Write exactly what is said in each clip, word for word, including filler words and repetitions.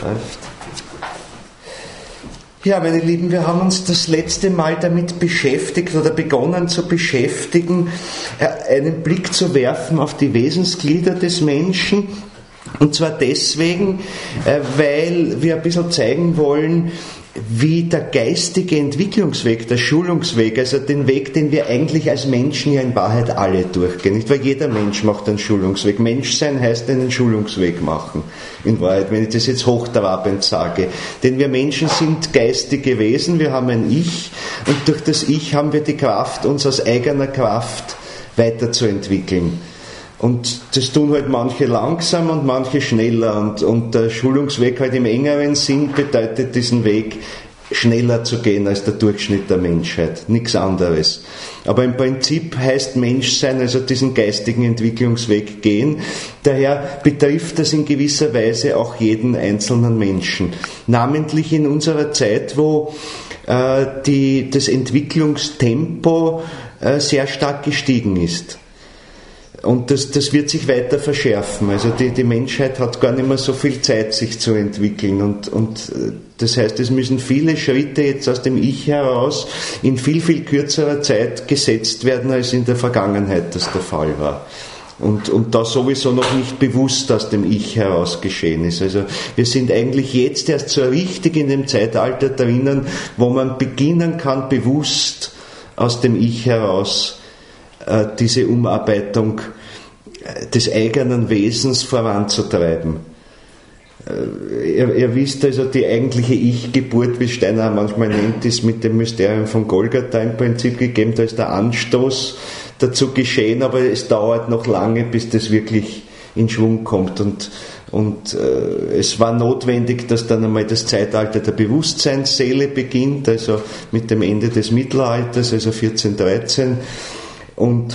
Läuft. Ja, meine Lieben, wir haben uns das letzte Mal damit beschäftigt oder begonnen zu beschäftigen, einen Blick zu werfen auf die Wesensglieder des Menschen. Und zwar deswegen, weil wir ein bisschen zeigen wollen, wie der geistige Entwicklungsweg, der Schulungsweg, also den Weg, den wir eigentlich als Menschen ja in Wahrheit alle durchgehen. Nicht, weil jeder Mensch macht einen Schulungsweg. Menschsein heißt einen Schulungsweg machen. In Wahrheit, wenn ich das jetzt hochtrabend sage. Denn wir Menschen sind geistige Wesen, wir haben ein Ich und durch das Ich haben wir die Kraft, uns aus eigener Kraft weiterzuentwickeln. Und das tun halt manche langsam und manche schneller. Und, und der Schulungsweg halt im engeren Sinn bedeutet diesen Weg, schneller zu gehen als der Durchschnitt der Menschheit. Nichts anderes. Aber im Prinzip heißt Menschsein, also diesen geistigen Entwicklungsweg gehen. Daher betrifft das in gewisser Weise auch jeden einzelnen Menschen. Namentlich in unserer Zeit, wo äh, die, das Entwicklungstempo äh, sehr stark gestiegen ist. Und das, das wird sich weiter verschärfen. Also die, die Menschheit hat gar nicht mehr so viel Zeit, sich zu entwickeln. Und, und das heißt, es müssen viele Schritte jetzt aus dem Ich heraus in viel, viel kürzerer Zeit gesetzt werden, als in der Vergangenheit das der Fall war. Und, und da sowieso noch nicht bewusst aus dem Ich heraus geschehen ist. Also wir sind eigentlich jetzt erst so richtig in dem Zeitalter drinnen, wo man beginnen kann, bewusst aus dem Ich heraus diese Umarbeitung des eigenen Wesens voranzutreiben. Ihr, ihr wisst also, die eigentliche Ich-Geburt, wie Steiner manchmal nennt, ist mit dem Mysterium von Golgatha im Prinzip gegeben. Da ist der Anstoß dazu geschehen, aber es dauert noch lange, bis das wirklich in Schwung kommt. Und, und äh, es war notwendig, dass dann einmal das Zeitalter der Bewusstseinsseele beginnt, also mit dem Ende des Mittelalters, also vierzehn dreizehn. Und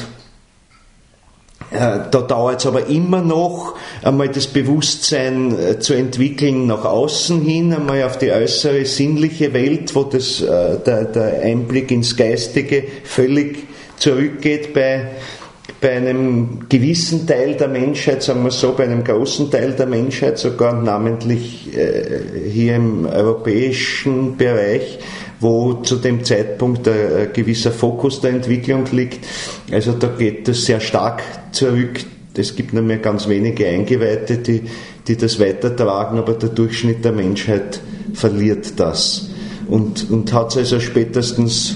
äh, da dauert es aber immer noch, einmal das Bewusstsein äh, zu entwickeln nach außen hin, einmal auf die äußere sinnliche Welt, wo das, äh, der, der Einblick ins Geistige völlig zurückgeht bei, bei einem gewissen Teil der Menschheit, sagen wir so, bei einem großen Teil der Menschheit sogar, namentlich äh, hier im europäischen Bereich, wo zu dem Zeitpunkt ein gewisser Fokus der Entwicklung liegt. Also da geht das sehr stark zurück. Es gibt nur mehr ganz wenige Eingeweihte, die, die das weitertragen, aber der Durchschnitt der Menschheit verliert das. Und, und hat es also spätestens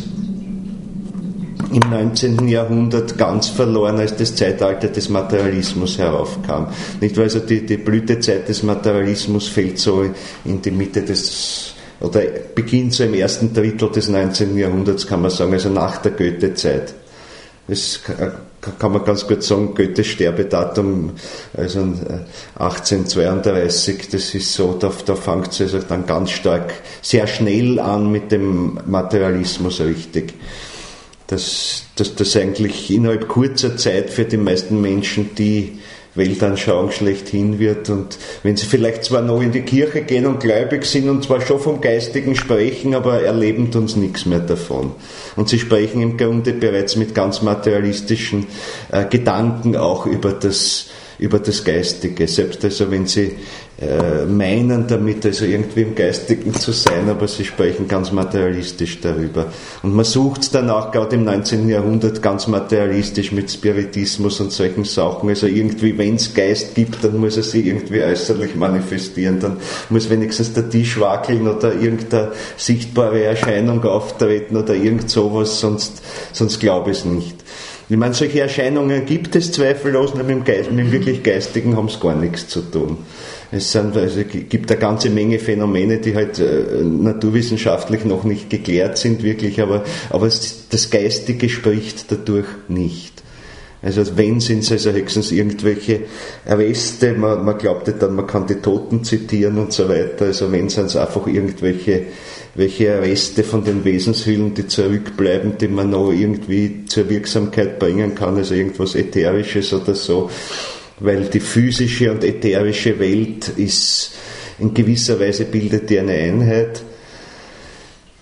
im neunzehnten Jahrhundert ganz verloren, als das Zeitalter des Materialismus heraufkam. Nicht, weil also die, die Blütezeit des Materialismus fällt so in die Mitte des oder beginnt so im ersten Drittel des neunzehnten Jahrhunderts, kann man sagen, also nach der Goethe-Zeit. Das kann man ganz gut sagen, Goethes Sterbedatum, also achtzehnhundertzweiunddreißig, das ist so, da, da fängt es also dann ganz stark, sehr schnell an mit dem Materialismus richtig. Dass, dass das eigentlich innerhalb kurzer Zeit für die meisten Menschen die Weltanschauung schlechthin wird, und wenn sie vielleicht zwar noch in die Kirche gehen und gläubig sind und zwar schon vom Geistigen sprechen, aber erleben uns nichts mehr davon. Und sie sprechen im Grunde bereits mit ganz materialistischen äh, Gedanken auch über das, über das Geistige, selbst also wenn sie äh, meinen damit also irgendwie im Geistigen zu sein, aber sie sprechen ganz materialistisch darüber. Und man sucht es dann auch gerade im neunzehnten Jahrhundert ganz materialistisch mit Spiritismus und solchen Sachen. Also irgendwie, wenn es Geist gibt, dann muss er sich irgendwie äußerlich manifestieren, dann muss wenigstens der Tisch wackeln oder irgendeine sichtbare Erscheinung auftreten oder irgend sowas, sonst, sonst glaube ich es nicht. Ich meine, solche Erscheinungen gibt es zweifellos, aber mit dem, Geist, mit dem wirklich Geistigen haben es gar nichts zu tun. Es sind, also, gibt eine ganze Menge Phänomene, die halt äh, naturwissenschaftlich noch nicht geklärt sind, wirklich, aber, aber es, das Geistige spricht dadurch nicht. Also wenn, sind es also höchstens irgendwelche Arreste, man, man glaubte dann, man kann die Toten zitieren und so weiter, also wenn, sind es einfach irgendwelche welche Reste von den Wesenshüllen, die zurückbleiben, die man noch irgendwie zur Wirksamkeit bringen kann, also irgendwas Ätherisches oder so, weil die physische und ätherische Welt ist, in gewisser Weise bildet die eine Einheit.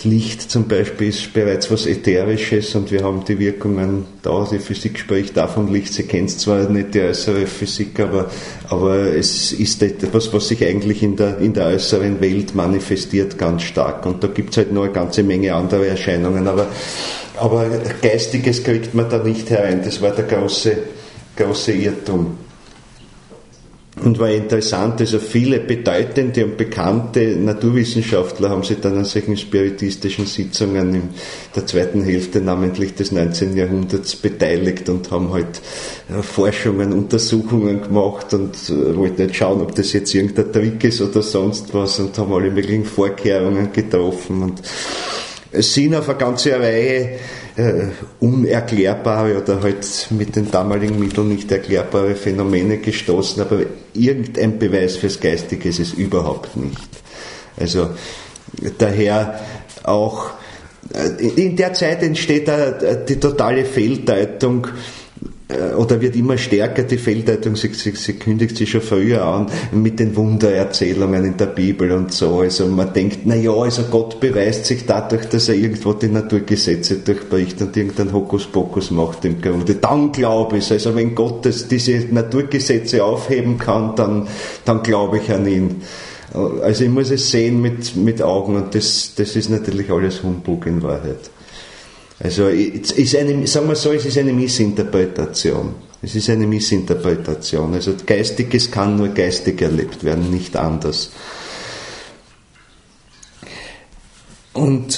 Licht zum Beispiel ist bereits was Ätherisches und wir haben die Wirkungen da, die Physik spricht da vom Licht, sie kennt zwar nicht die äußere Physik, aber, aber es ist etwas, was sich eigentlich in der, in der äußeren Welt manifestiert ganz stark und da gibt es halt noch eine ganze Menge andere Erscheinungen, aber, aber Geistiges kriegt man da nicht herein, das war der große, große Irrtum. Und war interessant, also viele bedeutende und bekannte Naturwissenschaftler haben sich dann an solchen spiritistischen Sitzungen in der zweiten Hälfte namentlich des neunzehnten Jahrhunderts beteiligt und haben halt Forschungen, Untersuchungen gemacht und wollten nicht schauen, ob das jetzt irgendein Trick ist oder sonst was und haben alle möglichen Vorkehrungen getroffen und sind auf eine ganze Reihe äh, unerklärbare oder halt mit den damaligen Mitteln nicht erklärbare Phänomene gestoßen, aber irgendein Beweis fürs Geistige ist es überhaupt nicht. Also daher auch äh, in der Zeit entsteht da die totale Fehldeutung oder wird immer stärker die Fehldeutung, sie, sie, sie kündigt sich schon früher an mit den Wundererzählungen in der Bibel und so. Also man denkt, na ja, also Gott beweist sich dadurch, dass er irgendwo die Naturgesetze durchbricht und irgendeinen Hokuspokus macht im Grunde. Dann glaube ich, also wenn Gott das, diese Naturgesetze aufheben kann, dann, dann glaube ich an ihn. Also ich muss es sehen mit, mit Augen und das, das ist natürlich alles Humbug in Wahrheit. Also es ist eine, sagen wir so, es ist eine Missinterpretation. Es ist eine Missinterpretation. Also Geistiges kann nur geistig erlebt werden, nicht anders. Und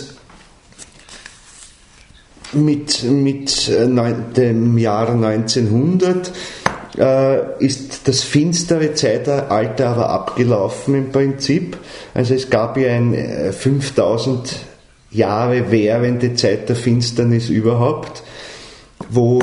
mit, mit dem Jahre neunzehnhundert äh, ist das finstere Zeitalter aber abgelaufen im Prinzip. Also es gab ja ein äh, fünftausend Jahre währende Zeit der Finsternis überhaupt, wo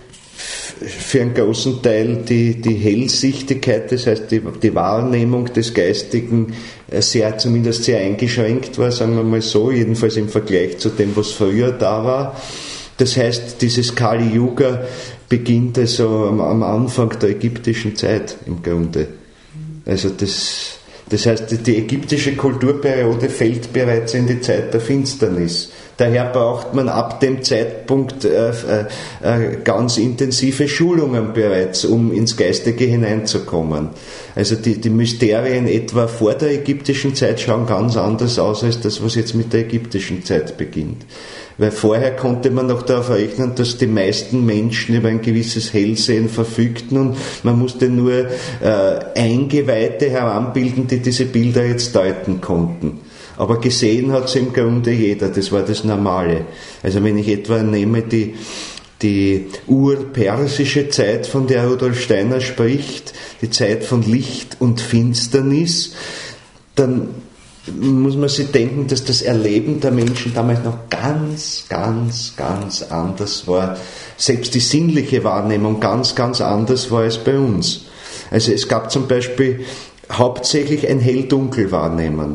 für einen großen Teil die, die Hellsichtigkeit, das heißt die, die Wahrnehmung des Geistigen sehr, zumindest sehr eingeschränkt war, sagen wir mal so, jedenfalls im Vergleich zu dem, was früher da war. Das heißt, dieses Kali Yuga beginnt also am, am Anfang der ägyptischen Zeit im Grunde. Also das Das heißt, die ägyptische Kulturperiode fällt bereits in die Zeit der Finsternis. Daher braucht man ab dem Zeitpunkt äh, äh, ganz intensive Schulungen bereits, um ins Geistige hineinzukommen. Also die, die Mysterien etwa vor der ägyptischen Zeit schauen ganz anders aus als das, was jetzt mit der ägyptischen Zeit beginnt. Weil vorher konnte man noch darauf rechnen, dass die meisten Menschen über ein gewisses Hellsehen verfügten und man musste nur äh, Eingeweihte heranbilden, die diese Bilder jetzt deuten konnten. Aber gesehen hat es im Grunde jeder, das war das Normale. Also wenn ich etwa nehme die, die urpersische Zeit, von der Rudolf Steiner spricht, die Zeit von Licht und Finsternis, dann muss man sich denken, dass das Erleben der Menschen damals noch ganz, ganz, ganz anders war. Selbst die sinnliche Wahrnehmung ganz, ganz anders war als bei uns. Also es gab zum Beispiel hauptsächlich ein Hell-Dunkel-Wahrnehmen.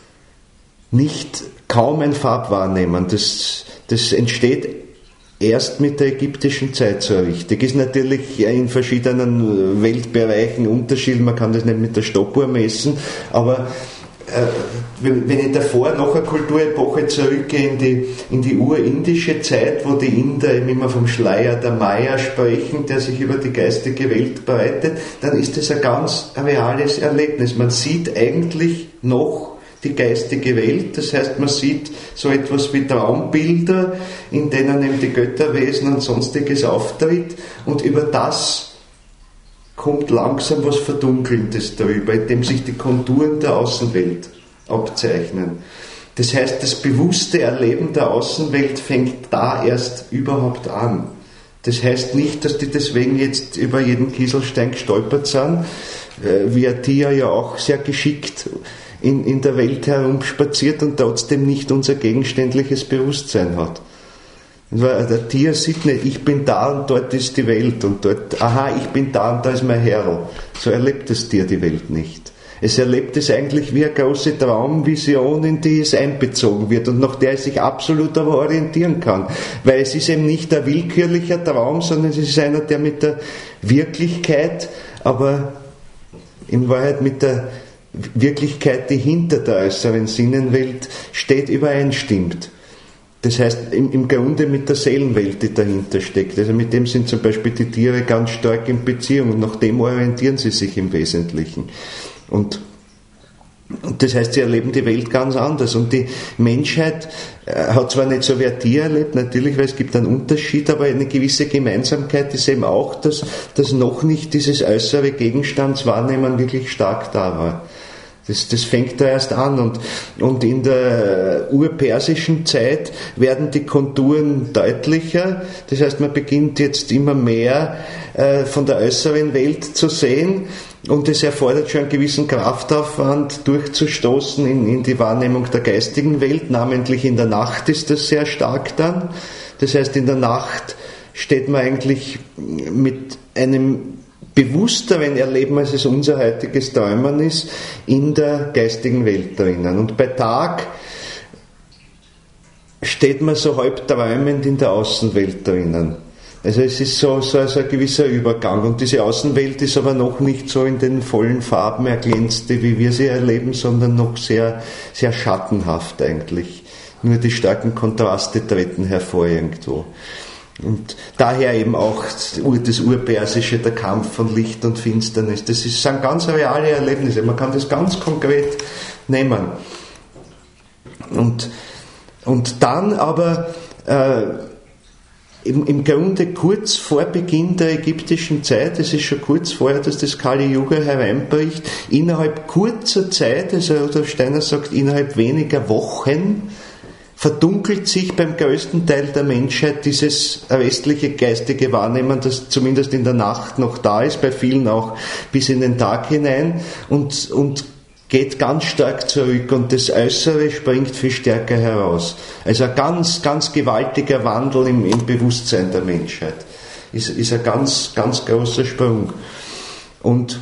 Nicht kaum ein Farbwahrnehmen. Das, das entsteht erst mit der ägyptischen Zeit so richtig. Ist natürlich in verschiedenen Weltbereichen Unterschied, man kann das nicht mit der Stoppuhr messen, aber wenn ich davor noch eine Kulturepoche zurückgehe in die, in die urindische Zeit, wo die Inder eben immer vom Schleier der Maya sprechen, der sich über die geistige Welt breitet, dann ist das ein ganz reales Erlebnis. Man sieht eigentlich noch die geistige Welt, das heißt, man sieht so etwas wie Traumbilder, in denen eben die Götterwesen und Sonstiges auftritt und über das kommt langsam was Verdunkelndes darüber, indem sich die Konturen der Außenwelt abzeichnen. Das heißt, das bewusste Erleben der Außenwelt fängt da erst überhaupt an. Das heißt nicht, dass die deswegen jetzt über jeden Kieselstein gestolpert sind, wie ein Tier ja auch sehr geschickt in, in der Welt herumspaziert und trotzdem nicht unser gegenständliches Bewusstsein hat. Der Tier sieht nicht, ich bin da und dort ist die Welt und dort, aha, ich bin da und da ist mein Herr. So erlebt das Tier die Welt nicht. Es erlebt es eigentlich wie eine große Traumvision, in die es einbezogen wird und nach der es sich absolut aber orientieren kann. Weil es ist eben nicht ein willkürlicher Traum, sondern es ist einer, der mit der Wirklichkeit, aber in Wahrheit mit der Wirklichkeit, die hinter der äußeren Sinnenwelt steht, übereinstimmt. Das heißt, im, im Grunde mit der Seelenwelt, die dahinter steckt. Also mit dem sind zum Beispiel die Tiere ganz stark in Beziehung und nach dem orientieren sie sich im Wesentlichen. Und Und das heißt, sie erleben die Welt ganz anders. Und die Menschheit äh, hat zwar nicht so wie ein Tier erlebt, natürlich, weil es gibt einen Unterschied, aber eine gewisse Gemeinsamkeit ist eben auch, dass, dass noch nicht dieses äußere Gegenstandswahrnehmen wirklich stark da war. Das, das fängt da erst an. Und, und in der urpersischen Zeit werden die Konturen deutlicher. Das heißt, man beginnt jetzt immer mehr äh, von der äußeren Welt zu sehen. Und es erfordert schon einen gewissen Kraftaufwand, durchzustoßen in, in die Wahrnehmung der geistigen Welt. Namentlich in der Nacht ist das sehr stark dann. Das heißt, in der Nacht steht man eigentlich mit einem bewussteren Erleben, als es unser heutiges Träumen ist, in der geistigen Welt drinnen. Und bei Tag steht man so halb träumend in der Außenwelt drinnen. Also es ist so, so, so ein gewisser Übergang. Und diese Außenwelt ist aber noch nicht so in den vollen Farben erglänzte, wie wir sie erleben, sondern noch sehr, sehr schattenhaft eigentlich. Nur die starken Kontraste treten hervor irgendwo. Und daher eben auch das Urpersische, der Kampf von Licht und Finsternis. Das ist, sind ganz reale Erlebnisse. Man kann das ganz konkret nehmen. Und, und dann aber äh, im, im Grunde kurz vor Beginn der ägyptischen Zeit, es ist schon kurz vorher, dass das Kali Yuga hereinbricht, innerhalb kurzer Zeit, also Rudolf Steiner sagt, innerhalb weniger Wochen, verdunkelt sich beim größten Teil der Menschheit dieses restliche geistige Wahrnehmen, das zumindest in der Nacht noch da ist, bei vielen auch bis in den Tag hinein, und, und geht ganz stark zurück und das Äußere springt viel stärker heraus. Also ein ganz, ganz gewaltiger Wandel im, im Bewusstsein der Menschheit. Ist, ist ein ganz, ganz großer Sprung. Und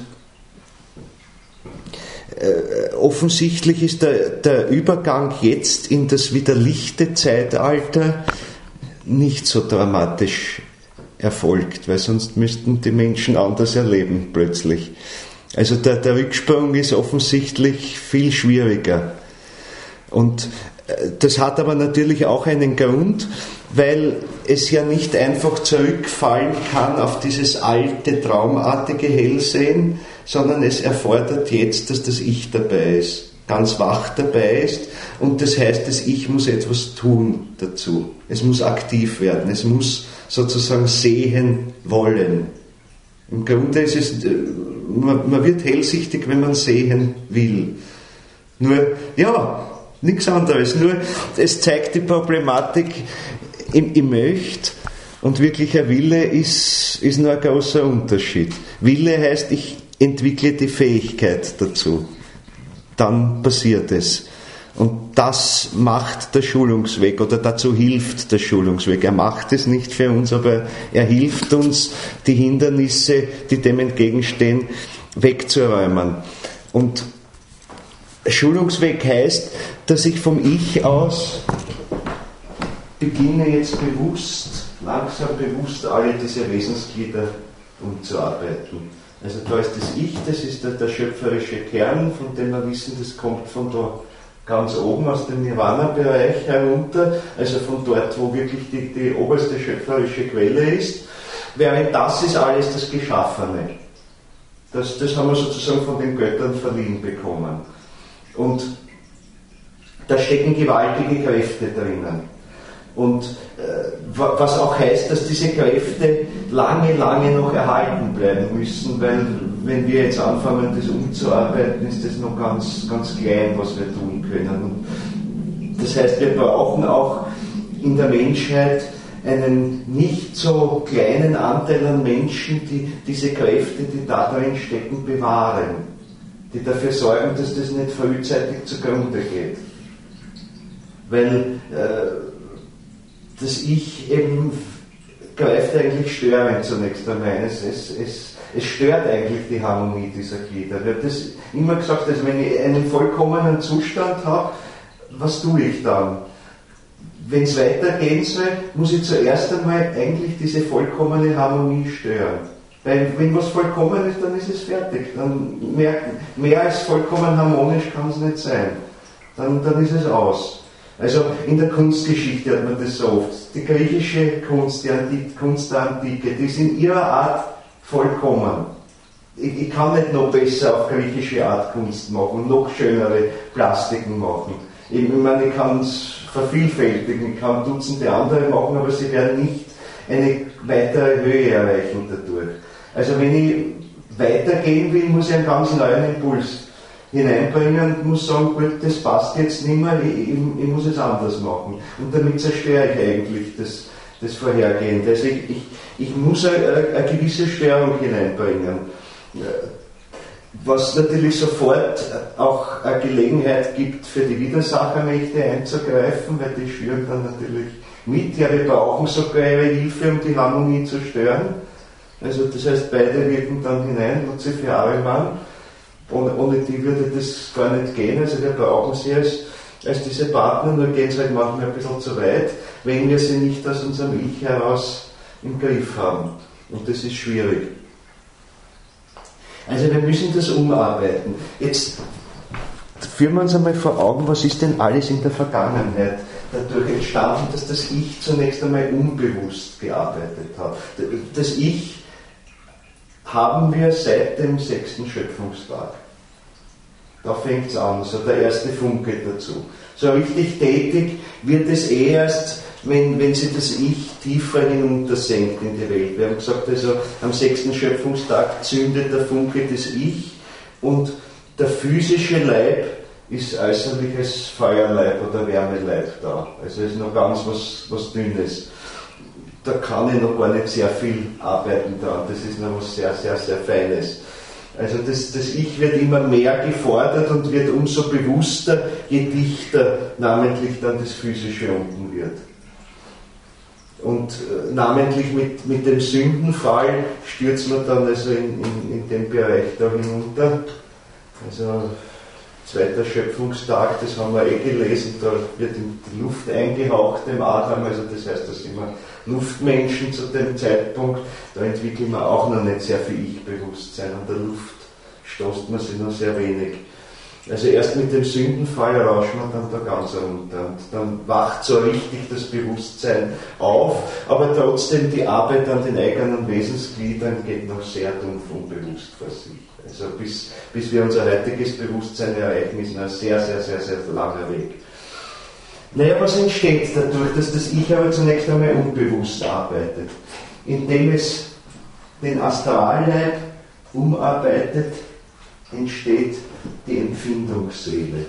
Äh, offensichtlich ist der, der Übergang jetzt in das wieder lichte Zeitalter nicht so dramatisch erfolgt, weil sonst müssten die Menschen anders erleben plötzlich. Also der, der Rücksprung ist offensichtlich viel schwieriger. Und äh, das hat aber natürlich auch einen Grund, weil es ja nicht einfach zurückfallen kann auf dieses alte, traumartige Hellsehen, sondern es erfordert jetzt, dass das Ich dabei ist, ganz wach dabei ist, und das heißt, das Ich muss etwas tun dazu. Es muss aktiv werden, es muss sozusagen sehen wollen. Im Grunde ist es, man, man wird hellsichtig, wenn man sehen will. Nur, ja, nichts anderes, nur es zeigt die Problematik, ich möchte, und wirklicher Wille ist, ist nur ein großer Unterschied. Wille heißt, ich entwickle die Fähigkeit dazu. Dann passiert es. Und das macht der Schulungsweg, oder dazu hilft der Schulungsweg. Er macht es nicht für uns, aber er hilft uns, die Hindernisse, die dem entgegenstehen, wegzuräumen. Und Schulungsweg heißt, dass ich vom Ich aus beginne jetzt bewusst, langsam bewusst alle diese Wesensglieder umzuarbeiten. Also da ist das Ich, das ist der, der schöpferische Kern, von dem wir wissen, das kommt von da ganz oben aus dem Nirvana-Bereich herunter, also von dort, wo wirklich die, die oberste schöpferische Quelle ist, während das ist alles das Geschaffene. Das, das haben wir sozusagen von den Göttern verliehen bekommen. Und da stecken gewaltige Kräfte drinnen. Und äh, was auch heißt, dass diese Kräfte lange, lange noch erhalten bleiben müssen, weil wenn wir jetzt anfangen, das umzuarbeiten, ist das noch ganz, ganz klein, was wir tun können. Und das heißt, wir brauchen auch in der Menschheit einen nicht so kleinen Anteil an Menschen, die diese Kräfte, die da drin stecken, bewahren, die dafür sorgen, dass das nicht frühzeitig zugrunde geht. Weil äh, das Ich eben greift eigentlich störend zunächst einmal. Es, es, es, es stört eigentlich die Harmonie dieser Glieder. Ich habe das immer gesagt, dass wenn ich einen vollkommenen Zustand habe, was tue ich dann? Wenn es weitergehen soll, muss ich zuerst einmal eigentlich diese vollkommene Harmonie stören. Weil wenn was vollkommen ist, dann ist es fertig. Dann mehr, mehr als vollkommen harmonisch kann es nicht sein. Dann, dann ist es aus. Also in der Kunstgeschichte hat man das so oft. Die griechische Kunst, die Antike, Kunst der Antike, die ist in ihrer Art vollkommen. Ich, ich kann nicht noch besser auf griechische Art Kunst machen, noch schönere Plastiken machen. Ich, ich meine, ich kann es vervielfältigen, ich kann Dutzende andere machen, aber sie werden nicht eine weitere Höhe erreichen dadurch. Also wenn ich weitergehen will, muss ich einen ganz neuen Impuls hineinbringen und muss sagen, gut, das passt jetzt nicht mehr, ich, ich, ich muss es anders machen. Und damit zerstöre ich eigentlich das, das Vorhergehende. Also ich, ich, ich muss eine, eine gewisse Störung hineinbringen. Was natürlich sofort auch eine Gelegenheit gibt, für die Widersachermächte einzugreifen, weil die schwören dann natürlich mit. Ja, wir brauchen sogar ihre Hilfe, um die Harmonie zu stören. Also das heißt, beide wirken dann hinein, Luzifer, Ahriman. Ohne, ohne die würde das gar nicht gehen, also wir brauchen sie als, als diese Partner, nur gehen sie halt manchmal ein bisschen zu weit, wenn wir sie nicht aus unserem Ich heraus im Griff haben. Und das ist schwierig. Also wir müssen das umarbeiten. Jetzt führen wir uns einmal vor Augen, was ist denn alles in der Vergangenheit dadurch entstanden, dass das Ich zunächst einmal unbewusst gearbeitet hat. Das Ich haben wir seit dem sechsten Schöpfungstag. Da fängt es an, so der erste Funke dazu. So richtig tätig wird es eh erst, wenn, wenn sich das Ich tiefer hinuntersenkt in die Welt. Wir haben gesagt, also am sechsten Schöpfungstag zündet der Funke des Ich und der physische Leib ist äußerlich als Feuerleib oder Wärmeleib da. Also ist noch ganz was, was Dünnes. Da kann ich noch gar nicht sehr viel arbeiten dran. Das ist noch was sehr, sehr, sehr Feines. Also das, das Ich wird immer mehr gefordert und wird umso bewusster, je dichter namentlich dann das Physische unten wird. Und äh, namentlich mit, mit dem Sündenfall stürzt man dann also in, in, in den Bereich da hinunter. Also zweiter Schöpfungstag, das haben wir eh gelesen, da wird die Luft eingehaucht dem Adam, also das heißt, da sind wir Luftmenschen zu dem Zeitpunkt, da entwickeln wir auch noch nicht sehr viel Ich-Bewusstsein, an der Luft stoßt man sich noch sehr wenig. Also erst mit dem Sündenfall rauscht man dann da ganz runter und dann wacht so richtig das Bewusstsein auf, aber trotzdem die Arbeit an den eigenen Wesensgliedern geht noch sehr dumpf unbewusst vor sich. Also bis, bis wir unser heutiges Bewusstsein erreichen, ist noch ein sehr, sehr, sehr, sehr langer Weg. Naja, was entsteht dadurch, dass das Ich aber zunächst einmal unbewusst arbeitet? Indem es den Astralleib umarbeitet, entsteht die Empfindungsseele.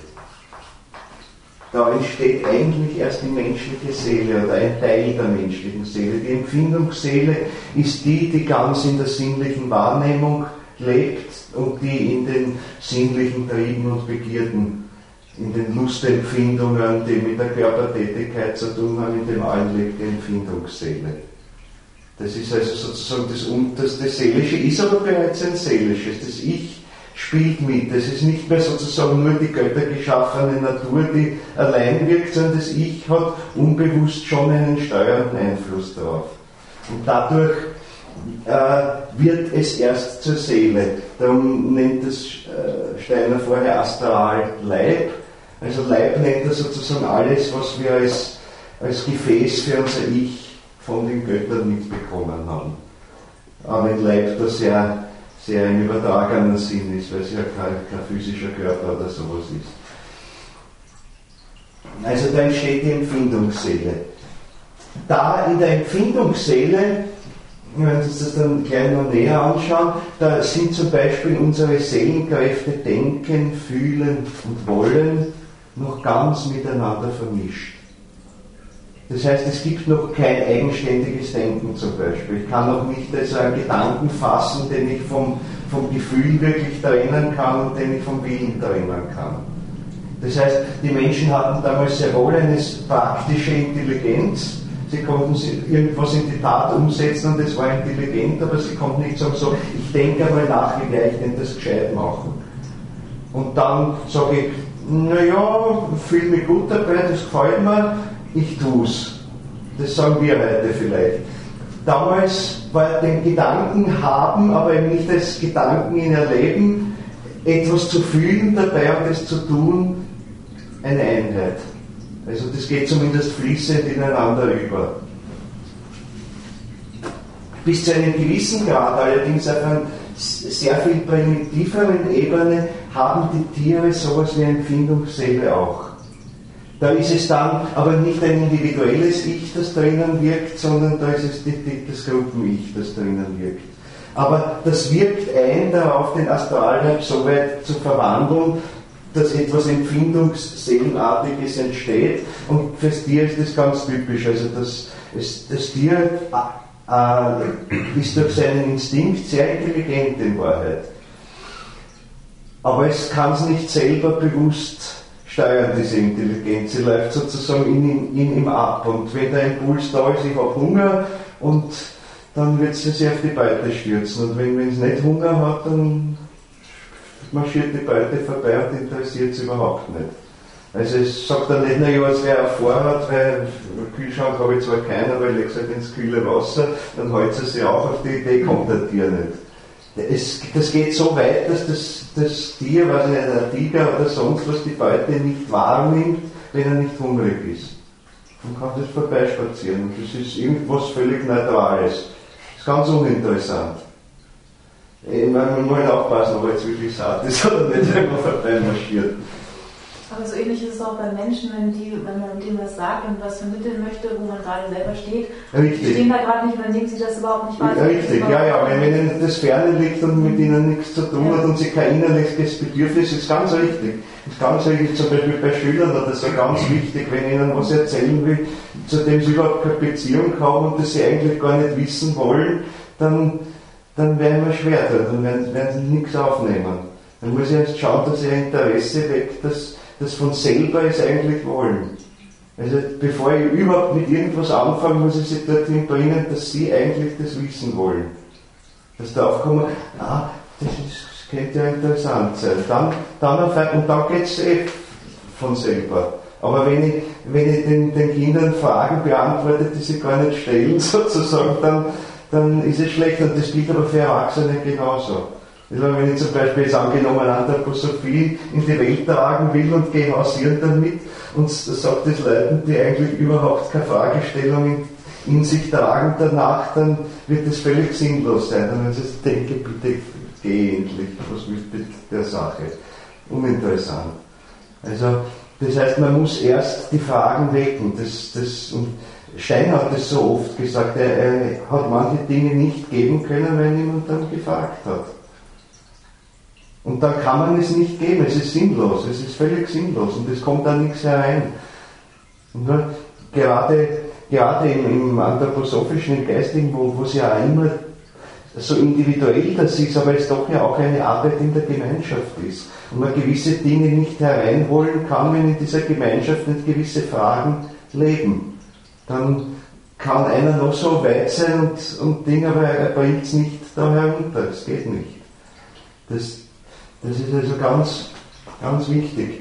Da entsteht eigentlich erst die menschliche Seele oder ein Teil der menschlichen Seele. Die Empfindungsseele ist die, die ganz in der sinnlichen Wahrnehmung lebt und die in den sinnlichen Trieben und Begierden, in den Lustempfindungen, die mit der Körpertätigkeit zu tun haben, in dem allen lebt die Empfindungsseele. Das ist also sozusagen das unterste Seelische, ist aber bereits ein Seelisches. Das Ich spielt mit. Es ist nicht mehr sozusagen nur die göttergeschaffene Natur, die allein wirkt, sondern das Ich hat unbewusst schon einen steuernden Einfluss darauf. Und dadurch äh, wird es erst zur Seele. Darum nennt das äh, Steiner vorher Astralleib. Also Leib nennt er sozusagen alles, was wir als, als Gefäß für unser Ich von den Göttern mitbekommen haben. Aber ein Leib, der sehr, sehr im übertragenen Sinn ist, weil es ja kein, kein physischer Körper oder sowas ist. Also da entsteht die Empfindungsseele. Da in der Empfindungsseele, wenn wir uns das dann gleich noch näher anschauen, da sind zum Beispiel unsere Seelenkräfte Denken, Fühlen und Wollen noch ganz miteinander vermischt. Das heißt, es gibt noch kein eigenständiges Denken zum Beispiel. Ich kann noch nicht also einen Gedanken fassen, den ich vom, vom Gefühl wirklich trennen kann und den ich vom Willen trennen kann. Das heißt, die Menschen hatten damals sehr wohl eine praktische Intelligenz. Sie konnten irgendwas in die Tat umsetzen und es war intelligent, aber sie konnten nicht sagen, so, ich denke einmal nach, wie werde ich denn das gescheit machen. Und dann sage ich, naja, fühle mich gut dabei, das gefällt mir, ich tue es. Das sagen wir heute vielleicht. damals war den Gedanken haben, aber eben nicht als Gedanken ihn erleben, etwas zu fühlen dabei und es zu tun, eine Einheit. Also das geht zumindest fließend ineinander über. Bis zu einem gewissen Grad, allerdings auf einer sehr viel primitiveren Ebene, haben die Tiere sowas wie Empfindungsseele auch. Da ist es dann aber nicht ein individuelles Ich, das drinnen wirkt, sondern da ist es die, die, das Gruppen-Ich, das drinnen wirkt. Aber das wirkt ein darauf, den Astralleib so weit zu verwandeln, dass etwas Empfindungsseelenartiges entsteht. Und fürs Tier ist das ganz typisch. Also das, es, das Tier äh, ist durch seinen Instinkt sehr intelligent in Wahrheit. Aber es kann es nicht selber bewusst steuern, diese Intelligenz. Sie läuft sozusagen in, in ihm ab. Und wenn der Impuls da ist, ich habe Hunger, und dann wird sie sich auf die Beute stürzen. Und wenn, wenn es nicht Hunger hat, dann marschiert die Beute vorbei und interessiert es überhaupt nicht. Also es sagt dann nicht, naja, es wäre ein Vorrat, weil Kühlschrank habe ich zwar keinen, aber ich lege es halt ins kühle Wasser, dann hält es sich auch, auf die Idee kommt der Tier nicht. Es, das geht so weit, dass das, das Tier, weiß nicht, ein Tiger oder sonst was, die Beute nicht wahrnimmt, wenn er nicht hungrig ist. Dann kann das vorbeispazieren. Und das ist irgendwas völlig Neutrales. Das ist ganz uninteressant. Ich meine, man muss halt aufpassen, ob er jetzt wirklich satt ist oder nicht, wenn man vorbei marschiert. Aber so ähnlich ist es auch bei Menschen, wenn, die, wenn man denen was sagt und was vermitteln möchte, wo man gerade selber steht. Richtig. Die stehen da gerade nicht, dann nehmen sie das überhaupt nicht wahr. Richtig, ja, ja, wenn ihnen das Ferne liegt und mit ihnen nichts zu tun hat und sie kein innerliches Bedürfnis, ist ganz richtig. Ist ganz richtig, zum Beispiel bei Schülern oder so ganz wichtig, wenn ihnen was erzählen will, zu dem sie überhaupt keine Beziehung haben und das sie eigentlich gar nicht wissen wollen, dann, dann werden wir schwer, dann werden, werden sie nichts aufnehmen. Dann muss ich erst schauen, dass ihr Interesse weckt, dass das von selber es eigentlich wollen. Also bevor ich überhaupt mit irgendwas anfange, muss ich sie dorthin bringen, dass sie eigentlich das wissen wollen. Dass da aufkommen, ah, das, ist, das könnte ja interessant sein. Dann, dann auf, und dann geht es eh von selber. Aber wenn ich, wenn ich den, den Kindern Fragen beantworte, die sie gar nicht stellen, sozusagen, dann, dann ist es schlecht. Und das gilt aber für Erwachsene genauso. Wenn ich zum Beispiel jetzt angenommen Anthroposophie in die Welt tragen will und gehe hausieren damit und sagt es Leuten, die eigentlich überhaupt keine Fragestellung in, in sich tragen danach, dann wird das völlig sinnlos sein. Dann wenn sie denke, bitte geh endlich, was mit der Sache? Uninteressant. Also, das heißt, man muss erst die Fragen wecken. Das, das, und Stein hat es so oft gesagt, er, er hat manche Dinge nicht geben können, weil niemand dann gefragt hat. Und dann kann man es nicht geben, es ist sinnlos, es ist völlig sinnlos und es kommt dann nichts herein. Und gerade, gerade im, im Anthroposophischen, im Geistigen, wo, wo es ja immer so individuell das ist, aber es doch ja auch eine Arbeit in der Gemeinschaft ist. Und man gewisse Dinge nicht hereinholen kann, wenn in dieser Gemeinschaft nicht gewisse Fragen leben. Dann kann einer noch so weit sein und, und Ding, aber er bringt es nicht da herunter, es geht nicht. Das, Das ist also ganz, ganz wichtig.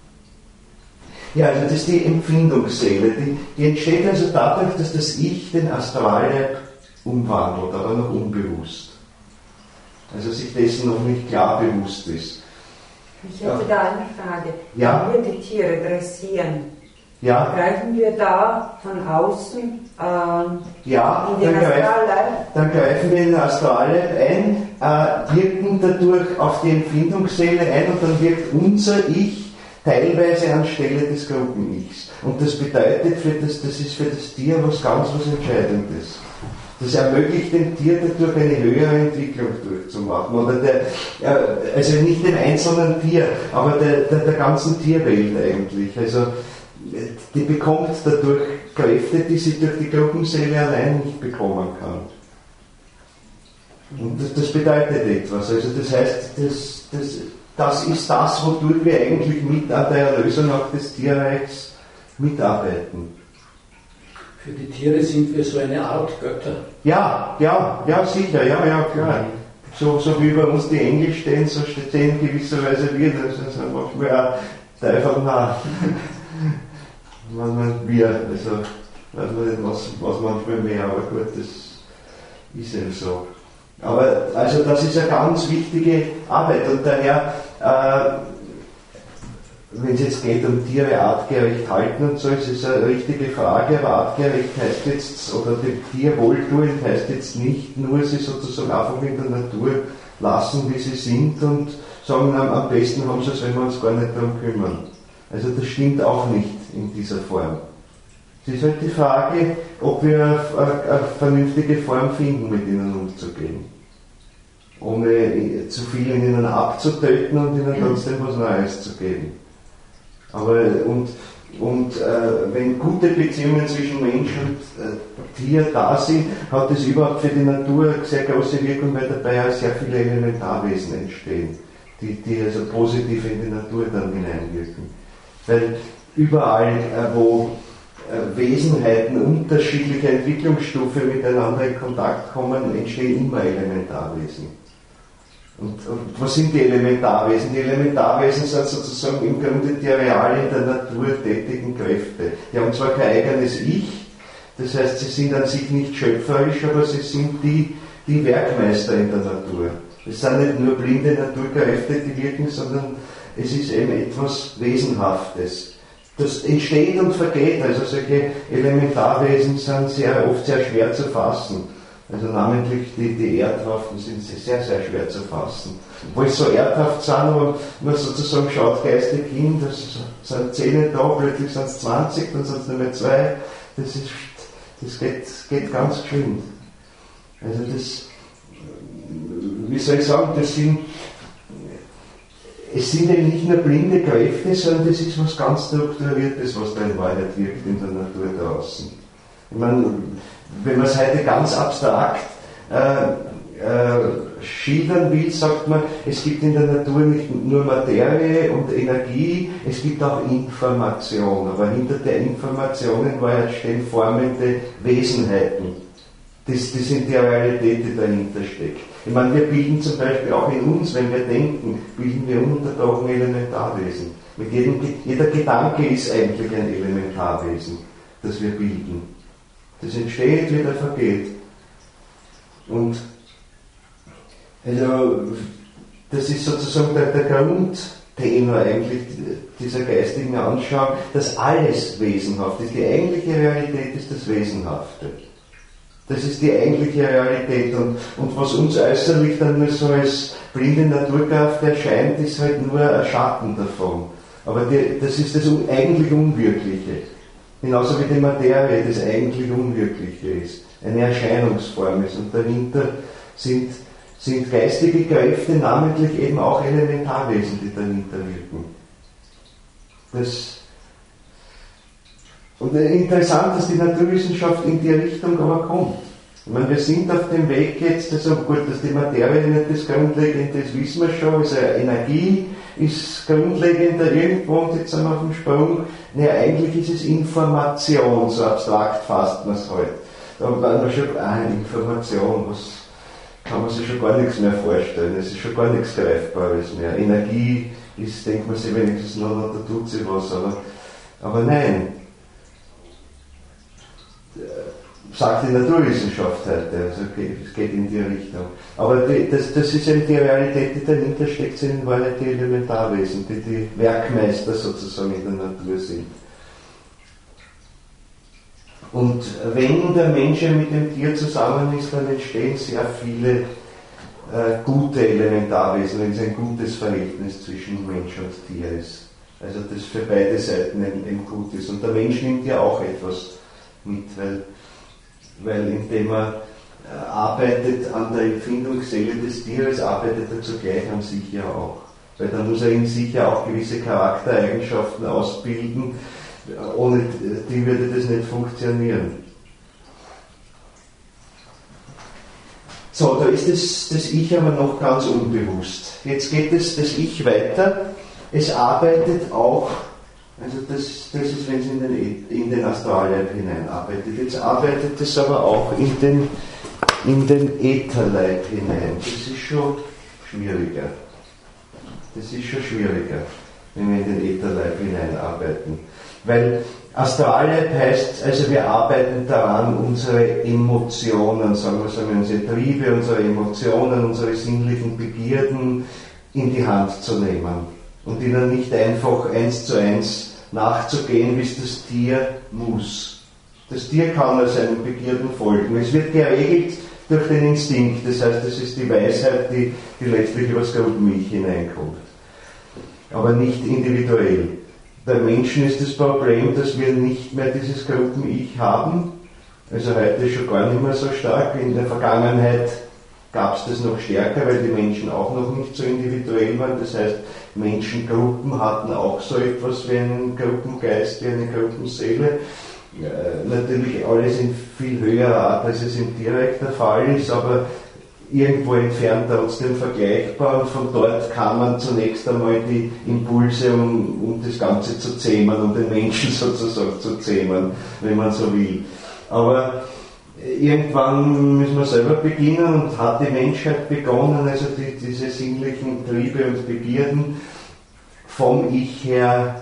Ja, also das ist die Empfindungsseele. Die, die entsteht also dadurch, dass das Ich den Astralleib umwandelt, aber noch unbewusst. Also sich dessen noch nicht klar bewusst ist. Ich hätte da eine Frage. Ja? Wenn wir die Tiere dressieren, ja? greifen wir da von außen ähm, ja, in den dann Astralleib? Dann greifen wir in den Astralleib ein, äh, wirken dadurch auf die Empfindungsseele ein und dann wirkt unser Ich teilweise anstelle des Gruppen-Ichs. Und das bedeutet, für das, das ist für das Tier was ganz was Entscheidendes. Das ermöglicht dem Tier dadurch eine höhere Entwicklung durchzumachen. Oder der, also nicht dem einzelnen Tier, aber der, der, der ganzen Tierwelt eigentlich. Also die bekommt dadurch Kräfte, die sie durch die Gruppenseele allein nicht bekommen kann. Und das, das bedeutet etwas. Also das heißt, das, das, das ist das, wodurch wir eigentlich mit an der Erlösung auch des Tierreichs mitarbeiten. Für die Tiere sind wir so eine Art Götter. Ja, ja, ja, sicher, ja, ja, klar. So, so wie bei uns die Engel stehen, so stehen gewisserweise wir. Das ist einfach mehr Teufel nah. Manchmal wir, also weiß man nicht, was, was manchmal mehr, aber gut, das ist eben so. Aber also das ist eine ganz wichtige Arbeit und daher, äh, wenn es jetzt geht um Tiere artgerecht halten und so, ist es eine richtige Frage, aber artgerecht heißt jetzt, oder dem Tier wohltuend heißt jetzt nicht nur, sie sozusagen einfach in der Natur lassen, wie sie sind und sagen, am besten haben sie es, wenn wir uns gar nicht darum kümmern. Also das stimmt auch nicht in dieser Form. Es ist halt die Frage, ob wir eine, eine vernünftige Form finden, mit ihnen umzugehen. Ohne zu viel in ihnen abzutöten und ihnen trotzdem was Neues zu geben. Aber und, und äh, wenn gute Beziehungen zwischen Mensch und äh, Tier da sind, hat es überhaupt für die Natur eine sehr große Wirkung, weil dabei ja sehr viele Elementarwesen entstehen, die, die also positiv in die Natur dann hineinwirken. Weil überall, äh, wo äh, Wesenheiten unterschiedlicher Entwicklungsstufe miteinander in Kontakt kommen, entstehen immer Elementarwesen. Und, und was sind die Elementarwesen? Die Elementarwesen sind sozusagen im Grunde die real in der Natur tätigen Kräfte. Die haben zwar kein eigenes Ich, das heißt, sie sind an sich nicht schöpferisch, aber sie sind die, die Werkmeister in der Natur. Es sind nicht nur blinde Naturkräfte, die wirken, sondern es ist eben etwas Wesenhaftes. Das entsteht und vergeht, also solche Elementarwesen sind sehr oft sehr schwer zu fassen. Also namentlich die, die Erdhaften sind sehr, sehr schwer zu fassen. Obwohl sie so erdhaft sind, aber man sozusagen schaut geistig hin, das sind zehn da, plötzlich sind es zwanzig, dann sind es nur mehr zwei. Das, ist, das geht, geht ganz geschwind. Also das, wie soll ich sagen, das sind, es sind eben nicht nur blinde Kräfte, sondern das ist was ganz Strukturiertes, was da in Wahrheit wirkt in der Natur draußen. Ich meine, wenn man es heute ganz abstrakt äh, äh, schildern will, sagt man, es gibt in der Natur nicht nur Materie und Energie, es gibt auch Information. Aber hinter der Information in Wahrheit stehen formende Wesenheiten. Das, das sind die Realität, die dahinter steckt. Ich meine, wir bilden zum Beispiel auch in uns, wenn wir denken, bilden wir ununterbrochen Elementarwesen. Mit jedem, jeder Gedanke ist eigentlich ein Elementarwesen, das wir bilden. Das entsteht, wieder vergeht. Und also, das ist sozusagen der, der Grundtenor eigentlich dieser geistigen Anschauung, dass alles wesenhaft ist. Die eigentliche Realität ist das Wesenhafte. Das ist die eigentliche Realität. Und, und was uns äußerlich dann nur so als blinde Naturkraft erscheint, ist halt nur ein Schatten davon. Aber die, das ist das eigentlich Unwirkliche. Genauso wie die Materie das eigentlich Unwirkliche ist, eine Erscheinungsform ist. Und dahinter sind, sind geistige Kräfte, namentlich eben auch Elementarwesen, die dahinter wirken. Das, und interessant, dass die Naturwissenschaft in die Richtung aber kommt. Ich meine, wir sind auf dem Weg jetzt, also gut, dass die Materie nicht das Grundlegende ist, wissen wir schon, also Energie ist grundlegender irgendwo und jetzt sind wir auf dem Sprung. Naja, eigentlich ist es Information, so abstrakt fasst man es halt. Da waren wir schon, ah, Information, was kann man sich schon gar nichts mehr vorstellen, es ist schon gar nichts Greifbares mehr. Energie ist, denkt man sich wenigstens noch, noch da tut sie was, aber, aber nein. Sagt die Naturwissenschaft heute, also es geht in die Richtung. Aber die, das, das ist eben die Realität, die dahinter steckt, sind in Wahrheit die Elementarwesen, die die Werkmeister sozusagen in der Natur sind. Und wenn der Mensch mit dem Tier zusammen ist, dann entstehen sehr viele äh, gute Elementarwesen, wenn es ein gutes Verhältnis zwischen Mensch und Tier ist. Also das für beide Seiten eben gut ist. Und der Mensch nimmt ja auch etwas mit, weil weil indem er äh, arbeitet an der Empfindungsseele des Tieres, arbeitet er zugleich an sich ja auch. Weil da muss er in sich ja auch gewisse Charaktereigenschaften ausbilden, ohne die würde das nicht funktionieren. So, da ist das, das Ich aber noch ganz unbewusst. Jetzt geht es das Ich weiter. Es arbeitet auch. Also das, das ist, wenn es in den, in den Astralleib hineinarbeitet. Jetzt arbeitet es aber auch in den, in den Ätherleib hinein. Das ist schon schwieriger. Das ist schon schwieriger, wenn wir in den Ätherleib hineinarbeiten. Weil Astralleib heißt, also wir arbeiten daran, unsere Emotionen, sagen wir so, unsere Triebe, unsere Emotionen, unsere sinnlichen Begierden in die Hand zu nehmen und ihnen nicht einfach eins zu eins nachzugehen, wie es das Tier muss. Das Tier kann seinen Begierden folgen. Es wird geregelt durch den Instinkt, das heißt, das ist die Weisheit, die, die letztlich über das Gruppen-Ich hineinkommt. Aber nicht individuell. Beim Menschen ist das Problem, dass wir nicht mehr dieses Gruppen-Ich haben. Also heute schon gar nicht mehr so stark. In der Vergangenheit gab es das noch stärker, weil die Menschen auch noch nicht so individuell waren. Das heißt, Menschengruppen hatten auch so etwas wie einen Gruppengeist, wie eine Gruppenseele. Äh, natürlich alles in viel höherer Art, als es im Tierreich der Fall ist, aber irgendwo entfernt trotzdem vergleichbar, und von dort kann man zunächst einmal die Impulse, um, um das Ganze zu zähmen, um den Menschen sozusagen zu zähmen, wenn man so will. Aber irgendwann müssen wir selber beginnen, und hat die Menschheit begonnen, also die, diese sinnlichen Triebe und Begierden vom Ich her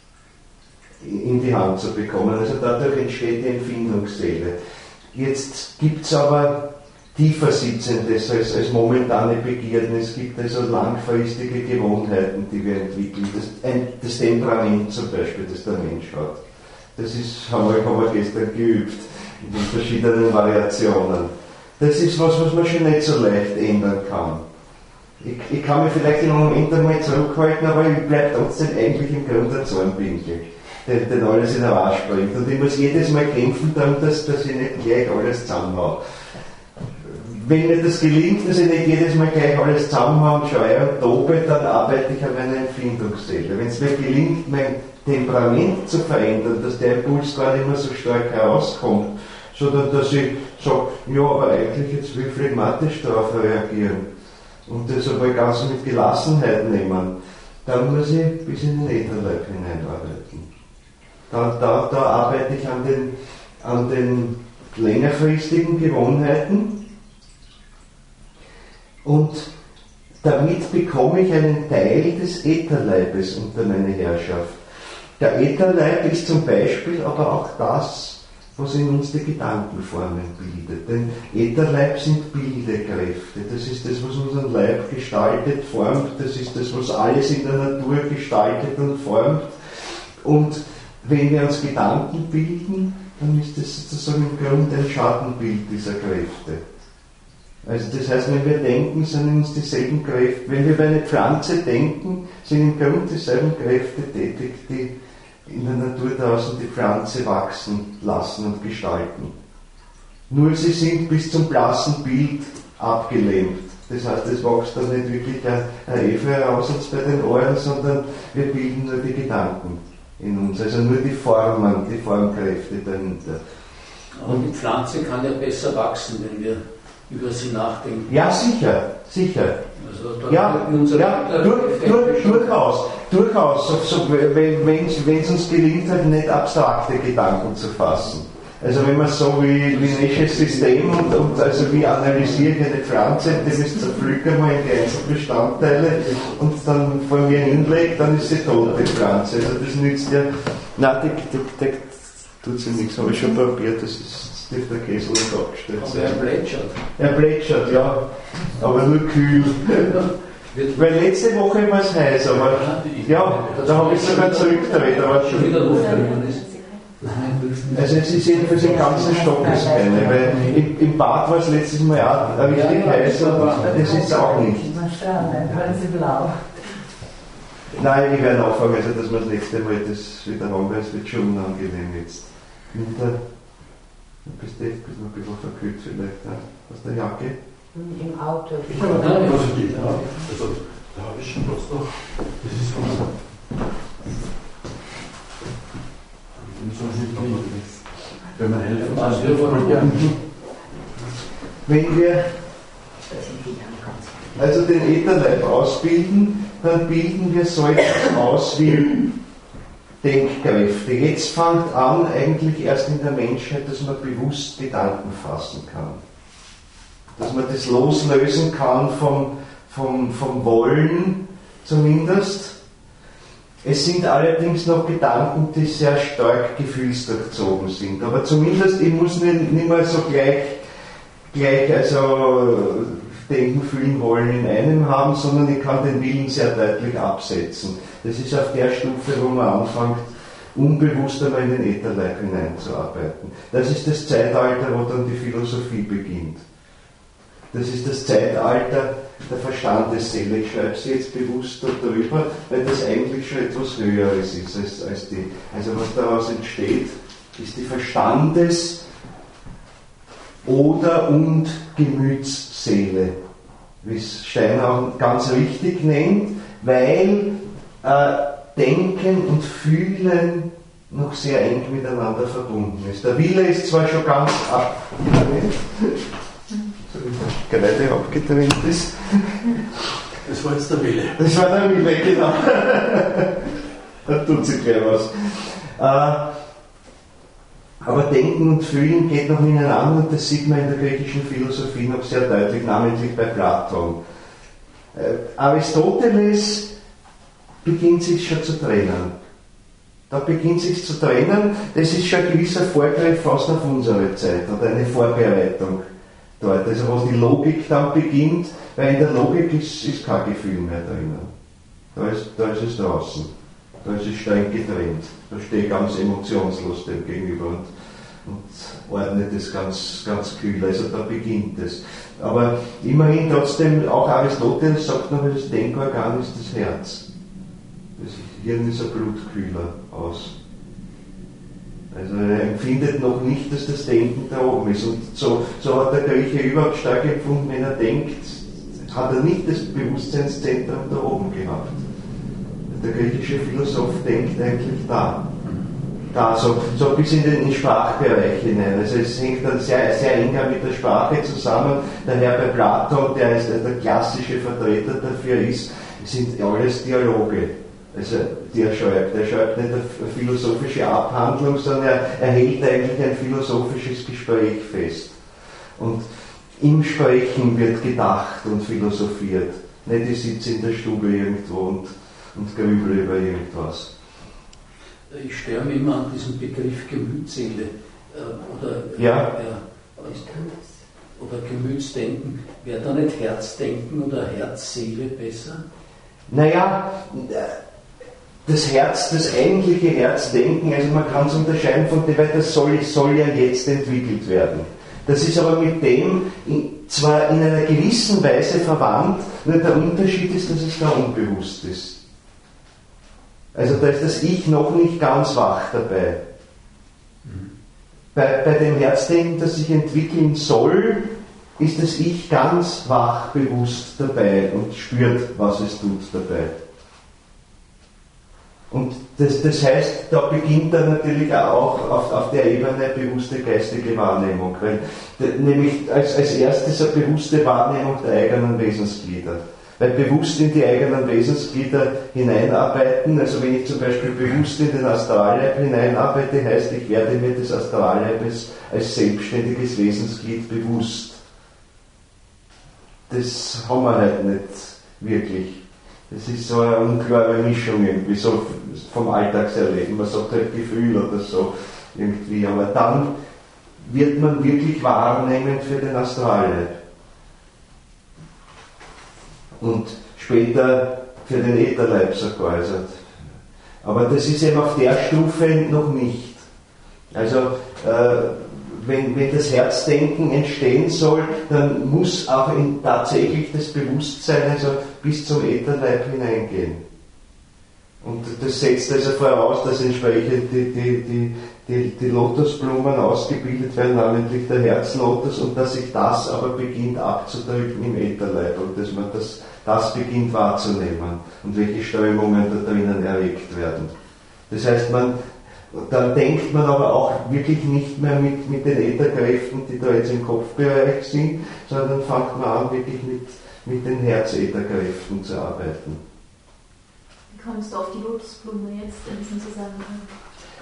in die Hand zu bekommen. Also dadurch entsteht die Empfindungsseele. Jetzt gibt es aber tiefer sitzendes als, als momentane Begierden. Es gibt also langfristige Gewohnheiten, die wir entwickeln. Das, ein, das Temperament zum Beispiel, das der Mensch hat. Das ist, haben wir, haben wir gestern geübt, in den verschiedenen Variationen. Das ist was, was man schon nicht so leicht ändern kann. Ich, ich kann mich vielleicht im Moment einmal zurückhalten, aber ich bleibe trotzdem eigentlich im Grunde ein Zornpinkel, der, der alles in der Arsch bringt. Und ich muss jedes Mal kämpfen darum, dass, dass ich nicht gleich alles zusammenhaue. Wenn mir das gelingt, dass ich nicht jedes Mal gleich alles zusammenhaue und schreie und tobe, dann arbeite ich an meiner Empfindungsseele. Wenn es mir gelingt, mein Temperament zu verändern, dass der Impuls gar nicht mehr so stark herauskommt, sondern dass ich sage, ja, aber eigentlich jetzt will ich phlegmatisch darauf reagieren und das aber ganz mit Gelassenheit nehmen, dann muss ich bis in den Ätherleib hineinarbeiten. Da, da, da arbeite ich an den, an den längerfristigen Gewohnheiten, und damit bekomme ich einen Teil des Ätherleibes unter meine Herrschaft. Der Ätherleib ist zum Beispiel aber auch das, was in uns die Gedankenformen bildet. Denn Ätherleib sind Bildekräfte. Das ist das, was unseren Leib gestaltet, formt. Das ist das, was alles in der Natur gestaltet und formt. Und wenn wir uns Gedanken bilden, dann ist das sozusagen im Grunde ein Schattenbild dieser Kräfte. Also das heißt, wenn wir denken, sind in uns dieselben Kräfte. Wenn wir bei einer Pflanze denken, sind im Grunde dieselben Kräfte tätig, die in der Natur draußen die Pflanze wachsen lassen und gestalten. Nur sie sind bis zum blassen Bild abgelähmt. Das heißt, es wächst dann nicht wirklich ein Efeu heraus uns bei den Ohren, sondern wir bilden nur die Gedanken in uns, also nur die Formen, die Formkräfte dahinter. Und die Pflanze kann ja besser wachsen, wenn wir über sie nachdenken. Ja, sicher, sicher. Also ja, ja durch, durch, durchaus, durchaus, so, so, wenn es uns gelingt, halt nicht abstrakte Gedanken zu fassen. Also wenn man so wie, wie Nesches System und, und also wie analysiere ich eine Pflanze, das ist zerpflücke mal in die Einzelbestandteile und dann vor mir hinlegt, dann ist sie tot, die Pflanze. Also das nützt ja, nein, die, die, die tut sie nichts, habe ich schon probiert, das ist der Kessel nicht abgestellt. Aber er plätschert. Er plätschert, ja, aber nur kühl. Weil letzte Woche war es heiß, aber ja, da habe ich sogar zurückgedreht. Aber schon wieder Luft drin ist. Also es ist jedenfalls im ganzen Stock das eine, weil im, im Bad war es letztes Mal auch richtig heiß, aber das ist auch nicht. Werden Sie blau? Nein, ich werde anfangen, also dass wir das nächste Mal das wieder haben, weil es wird schon unangenehm jetzt. Winter. Du bist echt ein bisschen verkühlt vielleicht, ja? Aus der Jacke? Im Auto. Nein, also, ja, also da habe ich schon was noch. Das ist von so. Wenn man helfen kann. Wenn wir also den Ätherleib ausbilden, dann bilden wir so etwas aus wie Denkkräfte. Jetzt fängt an, eigentlich erst in der Menschheit, dass man bewusst Gedanken fassen kann. Dass man das loslösen kann vom, vom, vom Wollen zumindest. Es sind allerdings noch Gedanken, die sehr stark gefühlsdurchzogen sind. Aber zumindest, ich muss nicht, nicht mehr so gleich, gleich also denken, fühlen, wollen in einem haben, sondern ich kann den Willen sehr deutlich absetzen. Das ist auf der Stufe, wo man anfängt, unbewusst einmal in den Ätherleib hineinzuarbeiten. Das ist das Zeitalter, wo dann die Philosophie beginnt. Das ist das Zeitalter der Verstandesseele. Ich schreibe sie jetzt bewusst darüber, weil das eigentlich schon etwas Höheres ist als, als die. Also was daraus entsteht, ist die Verstandes- oder und Gemütsseele, wie es Steiner auch ganz richtig nennt, weil äh, Denken und Fühlen noch sehr eng miteinander verbunden ist. Der Wille ist zwar schon ganz ab, so wie der abgetrennt ist. Das war jetzt der Wille. Das war der Wille, genau. Da tut sich gleich was. Äh, aber Denken und Fühlen geht noch ineinander und das sieht man in der griechischen Philosophie noch sehr deutlich, namentlich bei Platon. Äh, Aristoteles beginnt sich schon zu trennen. Da beginnt sich zu trennen, das ist schon ein gewisser Vorgriff fast auf unsere Zeit oder eine Vorbereitung dort. Also wo die Logik dann beginnt, weil in der Logik ist, ist kein Gefühl mehr drinnen. Da ist, da ist es draußen. Da ist es streng getrennt. Da stehe ich ganz emotionslos dem gegenüber und, und ordne das ganz, ganz kühl. Also da beginnt es. Aber immerhin trotzdem, auch Aristoteles sagt noch, das Denkorgan ist das Herz. Das Hirn ist ein Blutkühler aus. Also er empfindet noch nicht, dass das Denken da oben ist. Und so, so hat der Grieche überhaupt stark empfunden, wenn er denkt, hat er nicht das Bewusstseinszentrum da oben gehabt. Der griechische Philosoph denkt eigentlich da. Da, so, so bis in den, in den Sprachbereich hinein. Also es hängt dann sehr, sehr eng mit der Sprache zusammen. Daher bei Platon, der ist der klassische Vertreter dafür ist, sind alles Dialoge. Also der schreibt, er schreibt nicht eine philosophische Abhandlung, sondern er, er hält eigentlich ein philosophisches Gespräch fest. Und im Sprechen wird gedacht und philosophiert. Nicht ich sitze in der Stube irgendwo und, und grübel über irgendwas. Ich störe mich immer an diesem Begriff Gemütsseele äh, oder, ja. äh, oder Gemütsdenken. Wäre da nicht Herzdenken oder Herzseele besser? Naja, das Herz, das eigentliche Herzdenken, also man kann es unterscheiden von dem, weil das soll, soll ja jetzt entwickelt werden. Das ist aber mit dem in, zwar in einer gewissen Weise verwandt, nur der Unterschied ist, dass es da unbewusst ist. Also da ist das Ich noch nicht ganz wach dabei. Mhm. Bei, bei dem Herzdenken, das sich entwickeln soll, ist das Ich ganz wach bewusst dabei und spürt, was es tut dabei. Und das, das heißt, da beginnt dann natürlich auch auf, auf der Ebene bewusste geistige Wahrnehmung. Weil, nämlich als, als erstes eine bewusste Wahrnehmung der eigenen Wesensglieder. Weil bewusst in die eigenen Wesensglieder hineinarbeiten, also wenn ich zum Beispiel bewusst in den Astralleib hineinarbeite, heißt, ich werde mir des Astralleibes als selbstständiges Wesensglied bewusst. Das haben wir halt nicht wirklich. Das ist so eine unklare Mischung irgendwie, so vom Alltagserleben. Man sagt halt Gefühl oder so irgendwie, aber dann wird man wirklich wahrnehmend für den Astralleib. Und später für den Ätherleib sogar. Also, aber das ist eben auf der Stufe noch nicht. Also äh, wenn, wenn das Herzdenken entstehen soll, dann muss auch in tatsächlich das Bewusstsein also bis zum Ätherleib hineingehen. Und das setzt also voraus, dass entsprechend die, die, die, die, die Lotusblumen ausgebildet werden, namentlich der Herzlotus, und dass sich das aber beginnt abzudrücken im Ätherleib und dass man das, das beginnt wahrzunehmen und welche Strömungen da drinnen erregt werden. Das heißt, man dann denkt man aber auch wirklich nicht mehr mit, mit den Ätherkräften, die da jetzt im Kopfbereich sind, sondern dann fängt man an, wirklich mit, mit den Herzetherkräften zu arbeiten. Wie kommst du auf die Lotusblume jetzt in diesem Zusammenhang?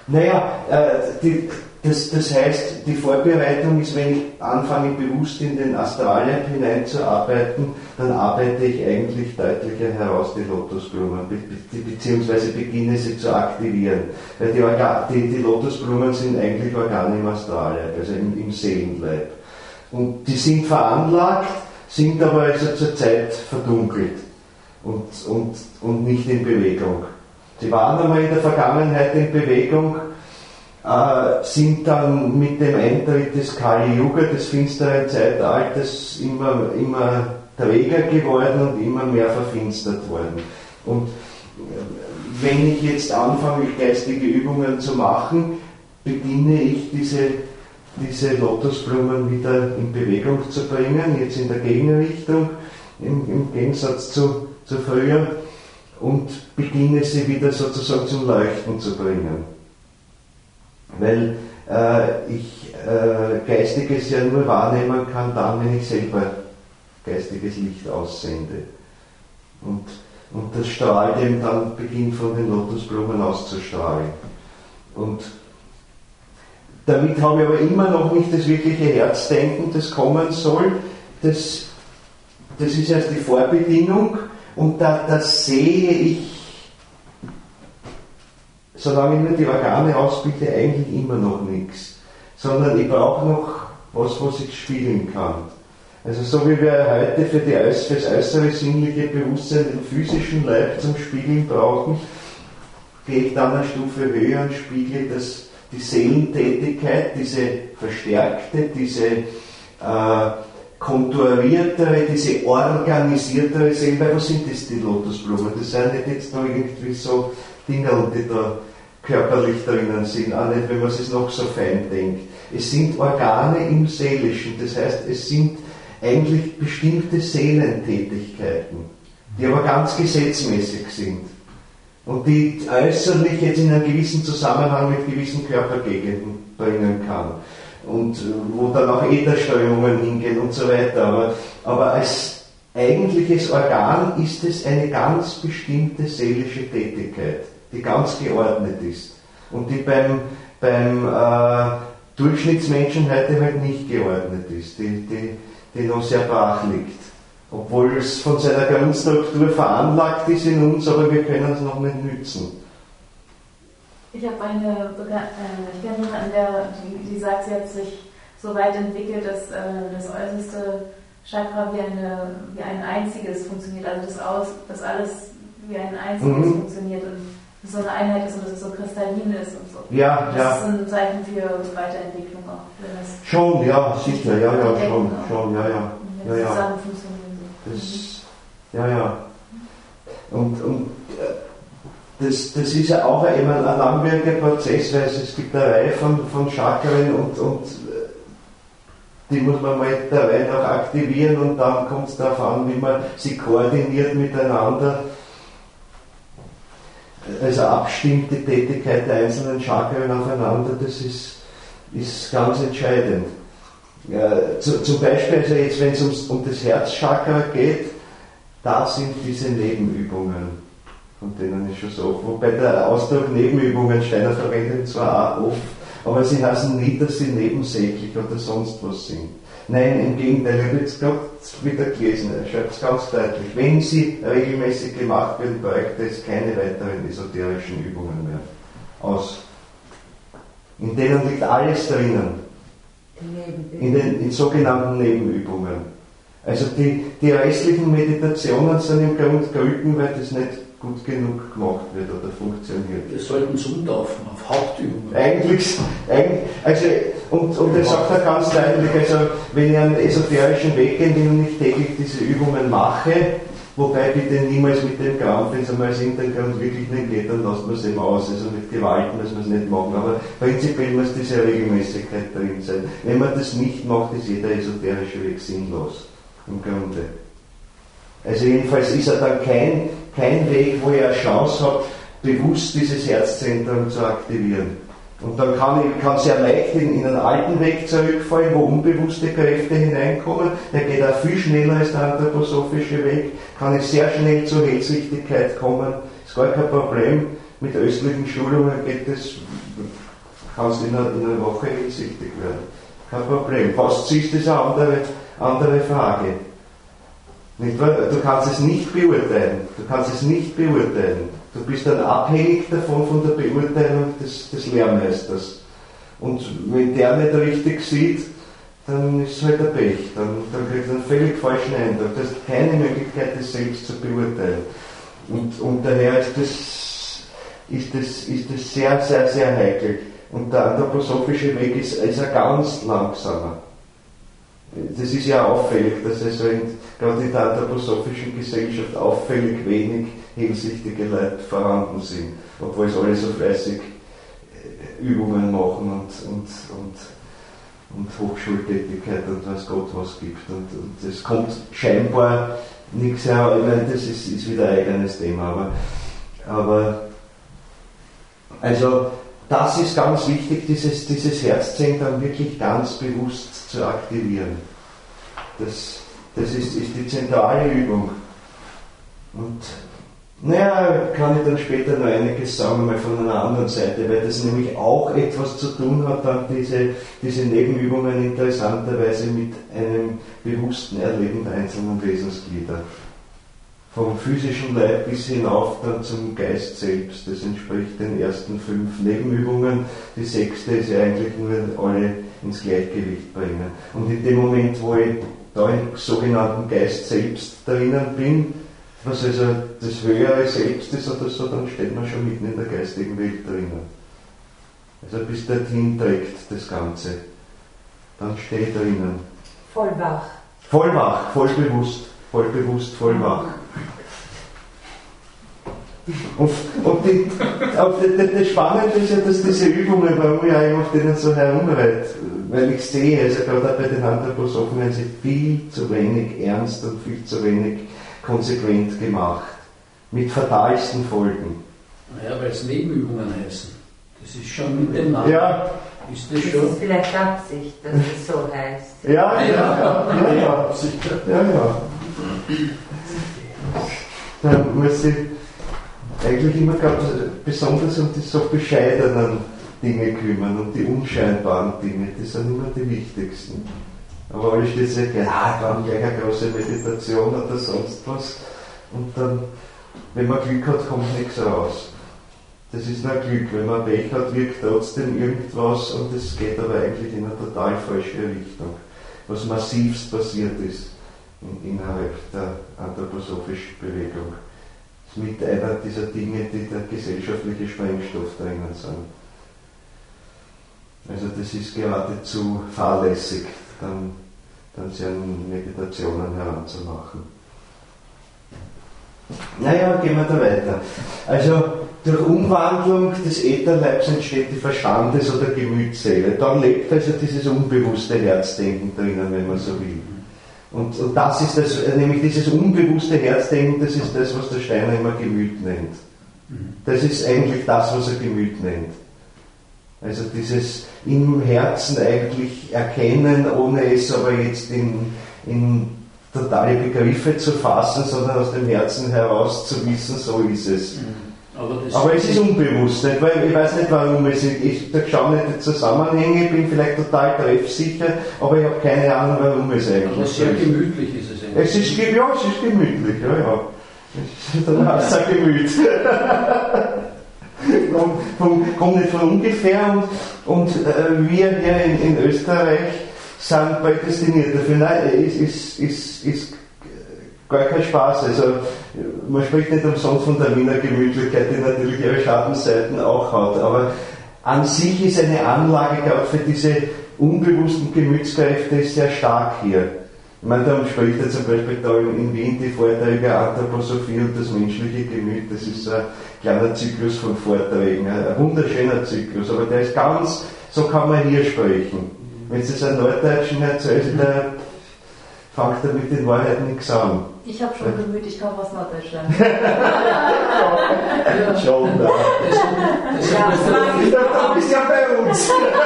Naja, äh, die, das, das heißt, die Vorbereitung ist, wenn ich anfange bewusst in den Astralleib hineinzuarbeiten, dann arbeite ich eigentlich deutlicher heraus die Lotusblumen, be be beziehungsweise beginne sie zu aktivieren. Weil die, Organ die, die Lotusblumen sind eigentlich Organe im Astralleib, also im, im Seelenleib. Und die sind veranlagt, sind aber also zurzeit verdunkelt und, und, und nicht in Bewegung. Sie waren einmal in der Vergangenheit in Bewegung, äh, sind dann mit dem Eintritt des Kali Yuga, des finsteren Zeitalters, immer, immer träger geworden und immer mehr verfinstert worden. Und wenn ich jetzt anfange, geistige Übungen zu machen, beginne ich diese, diese Lotusblumen wieder in Bewegung zu bringen, jetzt in der Gegenrichtung, im, im Gegensatz zu, zu früher, und beginne sie wieder sozusagen zum Leuchten zu bringen. Weil äh, ich äh, Geistiges ja nur wahrnehmen kann, dann, wenn ich selber geistiges Licht aussende. Und, und das strahlt eben dann, beginnt von den Lotusblumen auszustrahlen. Und damit habe ich aber immer noch nicht das wirkliche Herzdenken, das kommen soll. Das, das ist erst die Vorbedingung. Und da, da sehe ich, solange ich nur die Organe ausbilde, eigentlich immer noch nichts. Sondern ich brauche noch was, was ich spielen kann. Also so wie wir heute für, die, für das äußere sinnliche Bewusstsein den physischen Leib zum Spiegeln brauchen, gehe ich dann eine Stufe höher und spiegle das, die Seelentätigkeit, diese verstärkte, diese äh, konturiertere, diese organisiertere Seele. Weil was sind das, die Lotusblumen? Das sind nicht jetzt noch irgendwie so Dinge, die da körperlich drinnen sind, auch nicht, wenn man es noch so fein denkt. Es sind Organe im Seelischen, das heißt, es sind eigentlich bestimmte Seelentätigkeiten, die aber ganz gesetzmäßig sind und die äußerlich jetzt in einen gewissen Zusammenhang mit gewissen Körpergegenden bringen kann und wo dann auch Ätherströmungen hingehen und so weiter. Aber, aber als eigentliches Organ ist es eine ganz bestimmte seelische Tätigkeit, die ganz geordnet ist und die beim, beim äh, Durchschnittsmenschen heute halt nicht geordnet ist, die, die, die noch sehr brach liegt. Obwohl es von seiner Grundstruktur veranlagt ist in uns, aber wir können es noch nicht nützen. Ich habe eine äh, ich kenne an der, die, die sagt, sie hat sich so weit entwickelt, dass äh, das äußerste Chakra wie, eine, wie ein einziges funktioniert, also das, Aus, das alles wie ein einziges mhm. funktioniert und so eine Einheit ist und dass es so kristallin ist und so. Ja, das ja. ist ein Zeichen für Weiterentwicklung auch. Wenn das schon, ja, sicher, ja, ja, schon, schon, ja, ja. Wenn ja, zusammen ja. funktionieren so. Das, ja, ja. Und, und das, das ist ja auch ein, ein langwieriger Prozess, weil es, es gibt eine Reihe von, von Chakren und, und die muss man mal derweil auch aktivieren und dann kommt es darauf an, wie man sie koordiniert miteinander. Also abstimmt die Tätigkeit der einzelnen Chakren aufeinander, das ist, ist ganz entscheidend. Ja, zu, zum Beispiel, also jetzt, wenn es um das Herzchakra geht, da sind diese Nebenübungen, von denen ich schon so oft, wobei der Ausdruck Nebenübungen, Steiner verwendet zwar auch oft, aber sie heißen nie, dass sie nebensächlich oder sonst was sind. Nein, im Gegenteil, ich habe jetzt gerade wieder gelesen, er schreibt es ganz deutlich, wenn sie regelmäßig gemacht werden, bräuchte es keine weiteren esoterischen Übungen mehr. Aus. In denen liegt alles drinnen. In den in sogenannten Nebenübungen. Also die, die restlichen Meditationen sind im Grund Krücken, weil das nicht gut genug gemacht wird oder funktioniert. Wir sollten es umtaufen auf Hauptübungen. Eigentlich, eigentlich also, und, und er sagt auch ganz deutlich, also wenn ich einen esoterischen Weg gehe, wenn ich nicht täglich diese Übungen mache, wobei bitte niemals mit dem Krampf, wenn es einmal aus irgendeinem Grund wirklich nicht geht, dann lasst man es eben aus, also mit Gewalt muss man es nicht machen, aber prinzipiell muss diese Regelmäßigkeit drin sein. Wenn man das nicht macht, ist jeder esoterische Weg sinnlos, im Grunde. Also jedenfalls ist er dann kein, kein Weg, wo er eine Chance hat, bewusst dieses Herzzentrum zu aktivieren. Und dann kann ich kann sehr leicht in, in einen alten Weg zurückfallen, wo unbewusste Kräfte hineinkommen. Der geht auch viel schneller als der anthroposophische Weg. Kann ich sehr schnell zur Hellsichtigkeit kommen. Ist gar kein Problem. mit östlichen Schulungen geht das, kannst in einer, in einer Woche einsichtig werden. Kein Problem. Faszist ist eine andere, andere Frage. Nicht wahr? Du kannst es nicht beurteilen. Du kannst es nicht beurteilen. Du bist dann abhängig davon, von der Beurteilung des, des Lehrmeisters. Und wenn der nicht richtig sieht, dann ist es halt ein Pech. Dann, dann kriegt er einen völlig falschen Eindruck. Du hast keine Möglichkeit, das selbst zu beurteilen. Und, und daher ist das, ist, das, ist das sehr, sehr, sehr heikel. Und der anthroposophische Weg ist, ist ein ganz langsamer. Das ist ja auffällig, dass also in, gerade in der anthroposophischen Gesellschaft auffällig wenig hellsichtige Leute vorhanden sind, obwohl es alle so fleißig Übungen machen und, und, und, und Hochschultätigkeit und weiß Gott was gibt. Und, und es kommt scheinbar nichts her, ich meine, das ist, ist wieder ein eigenes Thema, aber, aber also das ist ganz wichtig, dieses, dieses Herzzentrum wirklich ganz bewusst zu aktivieren. Das, das ist, ist die zentrale Übung. Und naja, kann ich dann später noch einiges sagen, mal von einer anderen Seite, weil das nämlich auch etwas zu tun hat, dann diese, diese Nebenübungen interessanterweise mit einem bewussten Erleben der einzelnen Wesensglieder. Vom physischen Leib bis hinauf dann zum Geist selbst. Das entspricht den ersten fünf Nebenübungen. Die sechste ist ja eigentlich nur alle ins Gleichgewicht bringen. Und in dem Moment, wo ich da im sogenannten Geist selbst drinnen bin, was also das höhere Selbst ist oder so, dann steht man schon mitten in der geistigen Welt drinnen. Also bis dorthin trägt das Ganze. Dann stehe ich drinnen. Voll wach. Voll wach, voll bewusst. Voll bewusst, voll wach. Und, und die, das, das Spannende ist ja, dass diese Übungen, warum ich auch auf denen so herumreite, weil ich sehe, also gerade auch bei den Anthroposophen werden sie viel zu wenig ernst und viel zu wenig konsequent gemacht. Mit fatalsten Folgen. Naja, weil es Nebenübungen heißen. Das ist schon mit dem Namen. Ja. Ist das Das schon? ist vielleicht Absicht, dass es so heißt. Ja, ja, ja, ja, ja. ja, ja. Da muss ich eigentlich immer ganz besonders um die so bescheidenen Dinge kümmern und die unscheinbaren Dinge, die sind immer die wichtigsten. Aber alle steht sich, ja, dann gleich eine große Meditation oder sonst was und dann, wenn man Glück hat, kommt nichts raus. Das ist nur Glück, wenn man Pech hat, wirkt trotzdem irgendwas und es geht aber eigentlich in eine total falsche Richtung, was massivst passiert ist innerhalb der anthroposophischen Bewegung. Das ist mit einer dieser Dinge, die der gesellschaftliche Sprengstoff drinnen sind. Also das ist geradezu fahrlässig, dann, dann sie an Meditationen heranzumachen. Naja, gehen wir da weiter. Also durch Umwandlung des Ätherleibs entsteht die Verstandes- oder Gemütsseele. Dann lebt also dieses unbewusste Herzdenken drinnen, wenn man so will. Und, und das ist das, nämlich dieses unbewusste Herzdenken, das ist das, was der Steiner immer Gemüt nennt. Das ist eigentlich das, was er Gemüt nennt. Also dieses im Herzen eigentlich erkennen, ohne es aber jetzt in, in totale Begriffe zu fassen, sondern aus dem Herzen heraus zu wissen, so ist es. Aber, das aber es ist unbewusst, nicht? Weil ich weiß nicht, warum es ist. Ich schaue nicht die Zusammenhänge, bin vielleicht total treffsicher, aber ich habe keine Ahnung, warum es eigentlich aber sehr ist. Gemütlich ist es eigentlich. Es ist, ja, es ist gemütlich, ja, ja. Es ist ein heißer Gemüt. kommt, kommt nicht von ungefähr und, und äh, wir hier in, in Österreich sind prädestiniert dafür. Nein, es ist, ist, ist gar kein Spaß. Also, man spricht nicht umsonst von der Wiener Gemütlichkeit, die natürlich ihre Schattenseiten auch hat, aber an sich ist eine Anlage, glaube ich, für diese unbewussten Gemütskräfte sehr stark hier. Ich meine, darum spricht er zum Beispiel da in Wien die Vorträge Anthroposophie und das menschliche Gemüt. Das ist ein kleiner Zyklus von Vorträgen, ein wunderschöner Zyklus, aber der ist ganz, so kann man hier sprechen. Wenn es das einen Norddeutschen erzählt, der fängt damit in Wahrheit nichts an. Ich habe schon Gemüt, ich komme aus Norddeutschland. Schon, da. Das, das ja, du bist ja bei uns.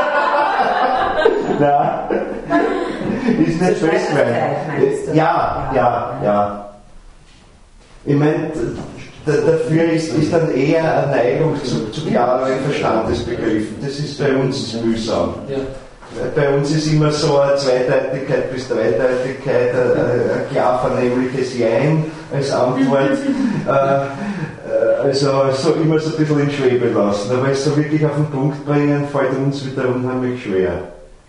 Na, ist nicht festgemeint. Ja, ja, ja. Ich meine, dafür ist, ist dann eher eine Neigung zu, zu klareren Verstandesbegriffen. Das ist bei uns mühsam. Ja. Bei uns ist immer so eine Zweideutigkeit bis Dreideutigkeit, ein, ein klar vernehmliches Jein als Antwort. Also so immer so ein bisschen in Schwebe lassen. Aber es so wirklich auf den Punkt bringen, fällt uns wieder unheimlich schwer.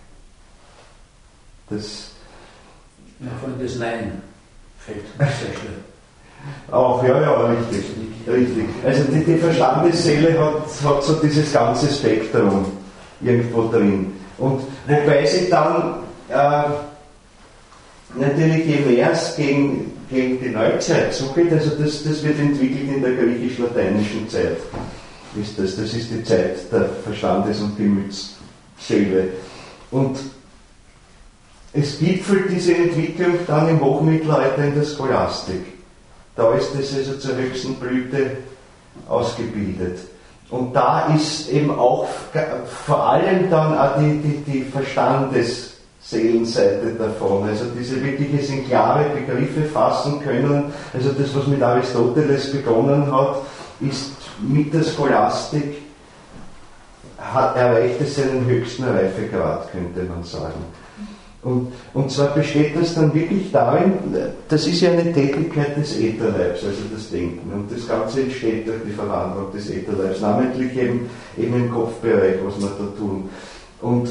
Das ja, vor allem das Nein fällt sehr schwer. Auch, ja, ja, richtig. richtig. Also die, die Verstandesseele hat, hat so dieses ganze Spektrum irgendwo drin. Und wobei sie dann äh, natürlich, je mehr es gegen, gegen die Neuzeit zugeht, also das, das wird entwickelt in der griechisch-lateinischen Zeit. Ist das, das ist die Zeit der Verstandes- und Gemütsseele. Und es gipfelt diese Entwicklung dann im Hochmittelalter in der Scholastik. Da ist es also zur höchsten Blüte ausgebildet. Und da ist eben auch vor allem dann auch die, die, die Verstandesseelenseite davon. Also diese wirkliches in klare Begriffe fassen können. Also das, was mit Aristoteles begonnen hat, ist mit der Scholastik, hat, erreicht es seinen höchsten Reifegrad, könnte man sagen. Und, und zwar besteht das dann wirklich darin, das ist ja eine Tätigkeit des Ätherleibs, also das Denken. Und das Ganze entsteht durch die Verwandlung des Ätherleibs, namentlich eben, eben im Kopfbereich, was wir da tun. Und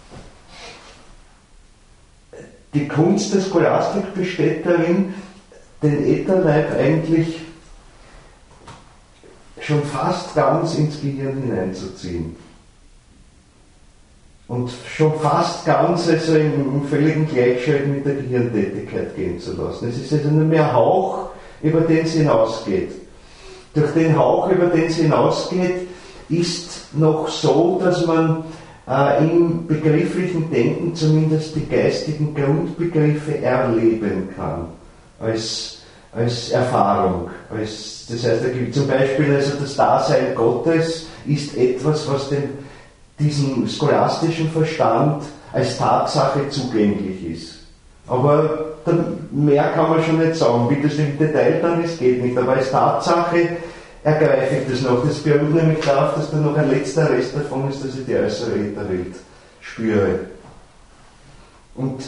die Kunst der Scholastik besteht darin, den Ätherleib eigentlich schon fast ganz ins Gehirn hineinzuziehen. Und schon fast ganz also im, im völligen Gleichschalt mit der Gehirntätigkeit gehen zu lassen. Es ist also nur mehr Hauch, über den es hinausgeht. Durch den Hauch, über den es hinausgeht, ist noch so, dass man äh, im begrifflichen Denken zumindest die geistigen Grundbegriffe erleben kann. Als, als Erfahrung. Als, das heißt, da gibt zum Beispiel also das Dasein Gottes ist etwas, was dem diesem scholastischen Verstand als Tatsache zugänglich ist. Aber mehr kann man schon nicht sagen. Wie das im Detail dann ist, geht nicht. Aber als Tatsache ergreife ich das noch. Das beruht nämlich darauf, dass da noch ein letzter Rest davon ist, dass ich die äußere Ätherwelt spüre. Und,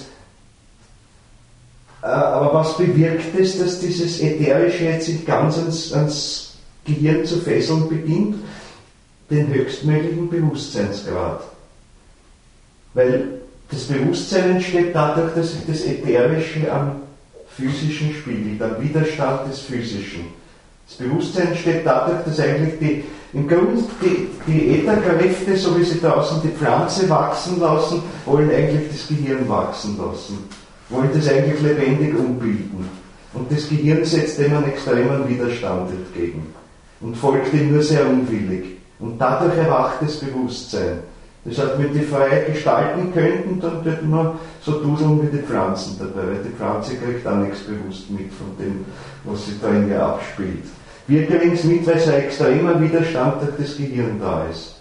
äh, aber was bewirkt es, dass dieses Ätherische jetzt sich ganz ans, ans Gehirn zu fesseln beginnt? Den höchstmöglichen Bewusstseinsgrad. Weil das Bewusstsein entsteht dadurch, dass sich das Ätherische am Physischen spiegelt, am Widerstand des Physischen. Das Bewusstsein entsteht dadurch, dass eigentlich die, im Grunde die, die Ätherkräfte, so wie sie draußen die Pflanze wachsen lassen, wollen eigentlich das Gehirn wachsen lassen, wollen das eigentlich lebendig umbilden. Und das Gehirn setzt dem einen extremen Widerstand entgegen und folgt ihm nur sehr unwillig. Und dadurch erwacht das Bewusstsein. Das heißt, wenn die frei gestalten könnten, dann könnten wir so duseln wie die Pflanzen dabei, weil die Pflanze kriegt auch nichts bewusst mit von dem, was sich da in ihr abspielt. Wir kriegen es mit, weil so ein extremer Widerstand durch das Gehirn da ist.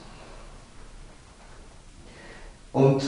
Und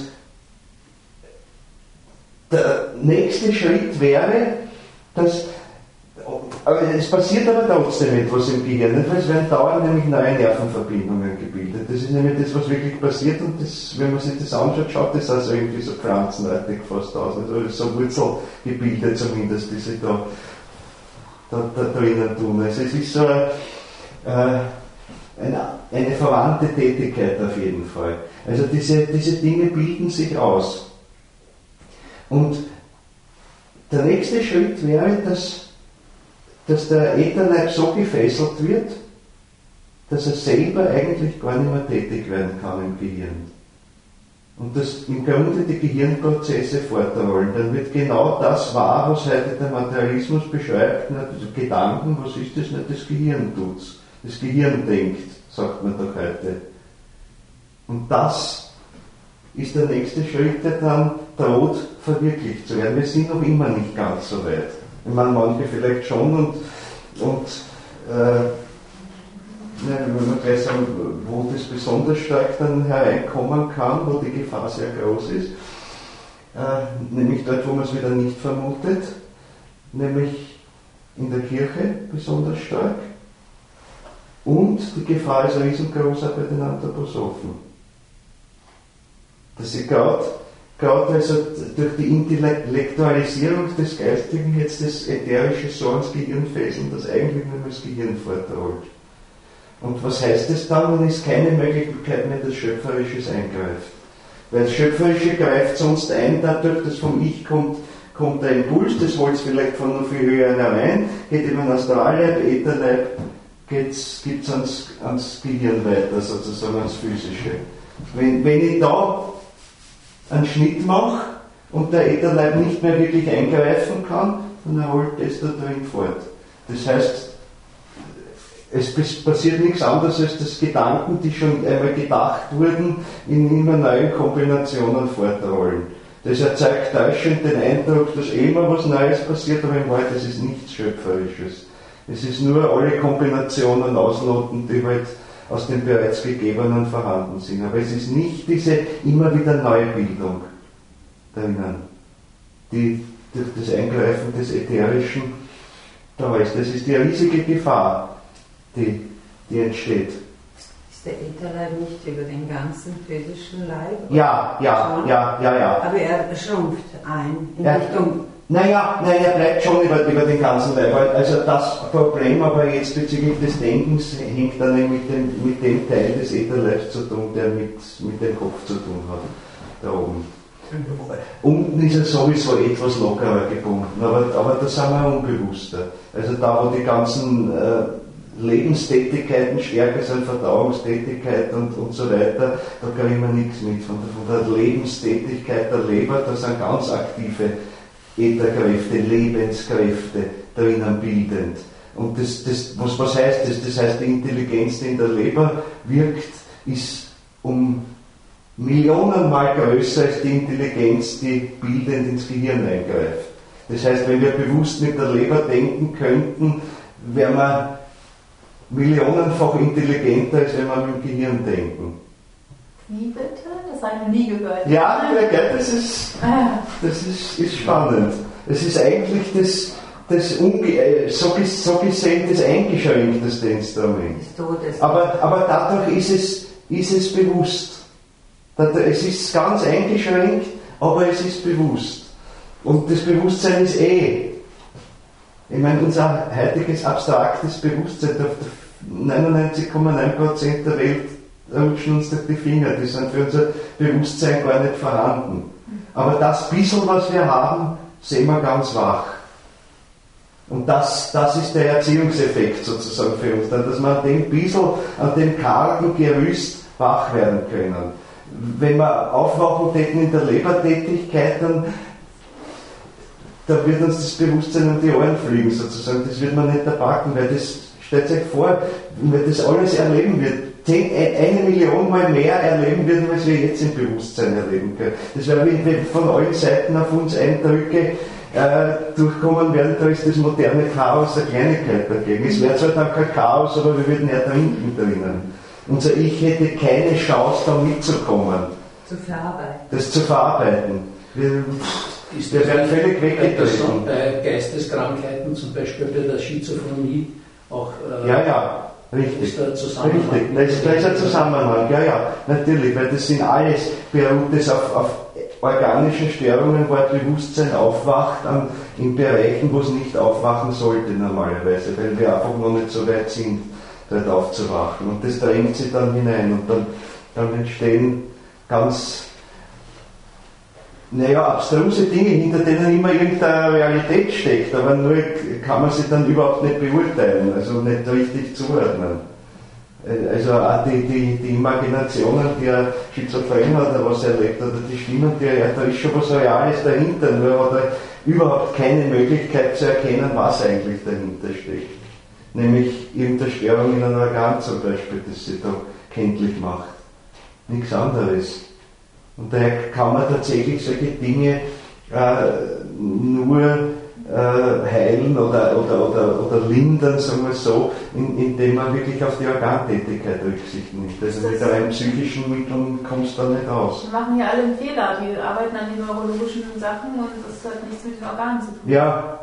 der nächste Schritt wäre, dass aber es passiert aber trotzdem etwas im Gehirn, es werden dauernd nämlich neue Nervenverbindungen gebildet. Das ist nämlich das, was wirklich passiert, und das, wenn man sich das anschaut, schaut das also irgendwie so pflanzenartig fast aus, also so Wurzelgebilde zumindest, die sich da, da, da drinnen tun. Also es ist so eine, eine, eine verwandte Tätigkeit auf jeden Fall. Also diese, diese Dinge bilden sich aus. Und der nächste Schritt wäre, dass dass der Ätherleib so gefesselt wird, dass er selber eigentlich gar nicht mehr tätig werden kann im Gehirn. Und dass im Grunde die Gehirnprozesse fortrollen. Dann wird genau das wahr, was heute der Materialismus beschreibt. Also Gedanken, was ist das? Nicht das Gehirn tut's. Das Gehirn denkt, sagt man doch heute. Und das ist der nächste Schritt, der dann droht, verwirklicht zu werden. Wir sind noch immer nicht ganz so weit. Ich meine, manche vielleicht schon, und, und äh, ne, wenn wir gleich sagen, wo das besonders stark dann hereinkommen kann, wo die Gefahr sehr groß ist, äh, nämlich dort, wo man es wieder nicht vermutet, nämlich in der Kirche besonders stark, Und die Gefahr ist riesengroß auch bei den Anthroposophen. Dass sie gerade also durch die Intellektualisierung des Geistigen jetzt das Ätherische so ins Gehirn fesseln, dass eigentlich nur das Gehirn fortrollt. Und was heißt das dann? Dann ist keine Möglichkeit mehr, dass Schöpferisches eingreift. Weil das Schöpferische greift sonst ein, dadurch, dass vom Ich kommt, kommt der Impuls, das wollt vielleicht von noch viel höher herein, geht über den Astralleib, Ätherleib, geht es ans, ans Gehirn weiter, sozusagen ans Physische. Wenn, wenn ich da einen Schnitt mache und der Ätherleib nicht mehr wirklich eingreifen kann, dann erholt das da drin fort. Das heißt, es passiert nichts anderes, als dass Gedanken, die schon einmal gedacht wurden, in immer neuen Kombinationen fortrollen. Das erzeugt täuschend den Eindruck, dass immer was Neues passiert, aber in Wahrheit ist es nichts Schöpferisches. Es ist nur alle Kombinationen ausloten, die halt aus den bereits Gegebenen vorhanden sind. Aber es ist nicht diese immer wieder Neubildung drinnen, die durch das Eingreifen des Ätherischen da ist. Das ist die riesige Gefahr, die, die entsteht. Ist der Ätherleib nicht über den ganzen physischen Leib? Ja, ja, ja, ja, ja. Aber er schrumpft ein in ja. Richtung... Naja, nein, er bleibt schon über, über den ganzen Leib. Also das Problem aber jetzt bezüglich des Denkens hängt dann mit dem, mit dem Teil des Ätherleibs zu tun, der mit, mit dem Kopf zu tun hat, da oben. Unten ist er sowieso etwas lockerer gebunden, aber, aber da sind wir unbewusster. Also da, wo die ganzen äh, Lebenstätigkeiten stärker sind, Verdauungstätigkeit und, und so weiter, da kriegen wir nichts mit. Von der, von der Lebenstätigkeit der Leber, da sind ganz aktive Ätherkräfte, Lebenskräfte drinnen bildend. Und das, das, was, was heißt das? Das heißt, die Intelligenz, die in der Leber wirkt, ist um Millionenmal größer als die Intelligenz, die bildend ins Gehirn eingreift. Das heißt, wenn wir bewusst mit der Leber denken könnten, wären wir millionenfach intelligenter, als wenn wir mit dem Gehirn denken. Wie bitte? Das habe ich noch nie gehört. Ja, das ist, das ist, ist spannend. Es ist eigentlich das, das unge- so, so gesehen das eingeschränkteste Instrument. Aber, aber dadurch ist es, ist es bewusst. Es ist ganz eingeschränkt, aber es ist bewusst. Und das Bewusstsein ist eh. Ich meine, unser heutiges abstraktes Bewusstsein, neunundneunzig Komma neun Prozent der Welt rutschen uns durch die Finger, die sind für unser Bewusstsein gar nicht vorhanden. Aber das bisschen, was wir haben, sehen wir ganz wach. Und das, das ist der Erziehungseffekt sozusagen für uns, dass wir an dem bisschen, an dem kargen Gerüst wach werden können. Wenn wir aufwachen täten in der Lebertätigkeit, dann da wird uns das Bewusstsein um die Ohren fliegen sozusagen, das wird man nicht erpacken, weil das, stellt euch vor, wenn wir das alles erleben wird, zehn, eine Million Mal mehr erleben würden, als wir jetzt im Bewusstsein erleben können. Das wäre, wenn von allen Seiten auf uns Eindrücke äh, durchkommen werden, da ist das moderne Chaos eine Kleinigkeit dagegen. Es wäre zwar dann kein Chaos, aber wir würden ertrinken drinnen. Unser Ich hätte keine Chance, da mitzukommen. Zu verarbeiten. Das zu verarbeiten. Wir, wir werden völlig weggetreten. Bei Geisteskrankheiten, zum Beispiel bei der Schizophrenie, auch äh, ja, ja, richtig. Ist der Zusammenhang. Richtig, da ist, da ist ein Zusammenhang, ja, ja, natürlich, weil das sind alles, beruht das auf, auf organischen Störungen, wo ein Bewusstsein aufwacht an, in Bereichen, wo es nicht aufwachen sollte normalerweise, weil wir einfach noch nicht so weit sind, dort aufzuwachen. Und das drängt sich dann hinein und dann, dann entstehen ganz, naja, abstruse Dinge, hinter denen immer irgendeine Realität steckt, aber nur kann man sie dann überhaupt nicht beurteilen, also nicht richtig zuordnen. Also auch die, die, die Imaginationen, die er schizophren hat oder was er erlebt hat, oder die Stimmen, die er, da ist schon was Reales dahinter, nur hat er überhaupt keine Möglichkeit zu erkennen, was eigentlich dahinter steckt. Nämlich irgendeine Störung in einem Organ zum Beispiel, das sie da kenntlich macht. Nichts anderes. Und daher kann man tatsächlich solche Dinge äh, nur äh, heilen oder, oder, oder, oder lindern, sagen wir so, in, indem man wirklich auf die Organtätigkeit Rücksicht nimmt. Also mit rein psychischen Mitteln kommst du da nicht aus. Wir machen ja alle einen Fehler, die arbeiten an den neurologischen Sachen und das hat nichts mit den Organen zu tun. Ja,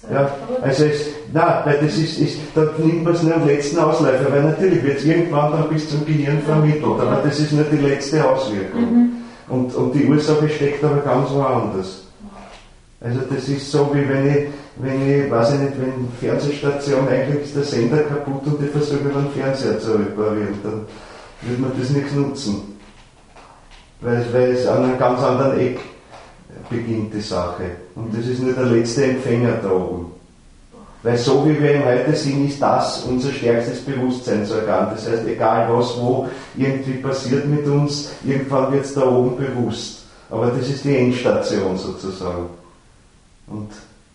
Ja, also es, nein, weil das ist, ist, da nimmt man es nur am letzten Ausläufer, weil natürlich wird es irgendwann dann bis zum Gehirn vermittelt, aber das ist nur die letzte Auswirkung. Mhm. Und, und die Ursache steckt aber ganz woanders. Also das ist so, wie wenn ich, wenn ich, weiß ich nicht, wenn Fernsehstation, eigentlich ist der Sender kaputt und ich versuche den Fernseher zu reparieren, dann wird man das nichts nutzen. Weil, weil es an einem ganz anderen Eck beginnt die Sache. Und das ist nur der letzte Empfänger da oben. Weil so wie wir heute sind, ist das unser stärkstes Bewusstseinsorgan. Das heißt, egal was, wo irgendwie passiert mit uns, irgendwann wird es da oben bewusst. Aber das ist die Endstation sozusagen. Und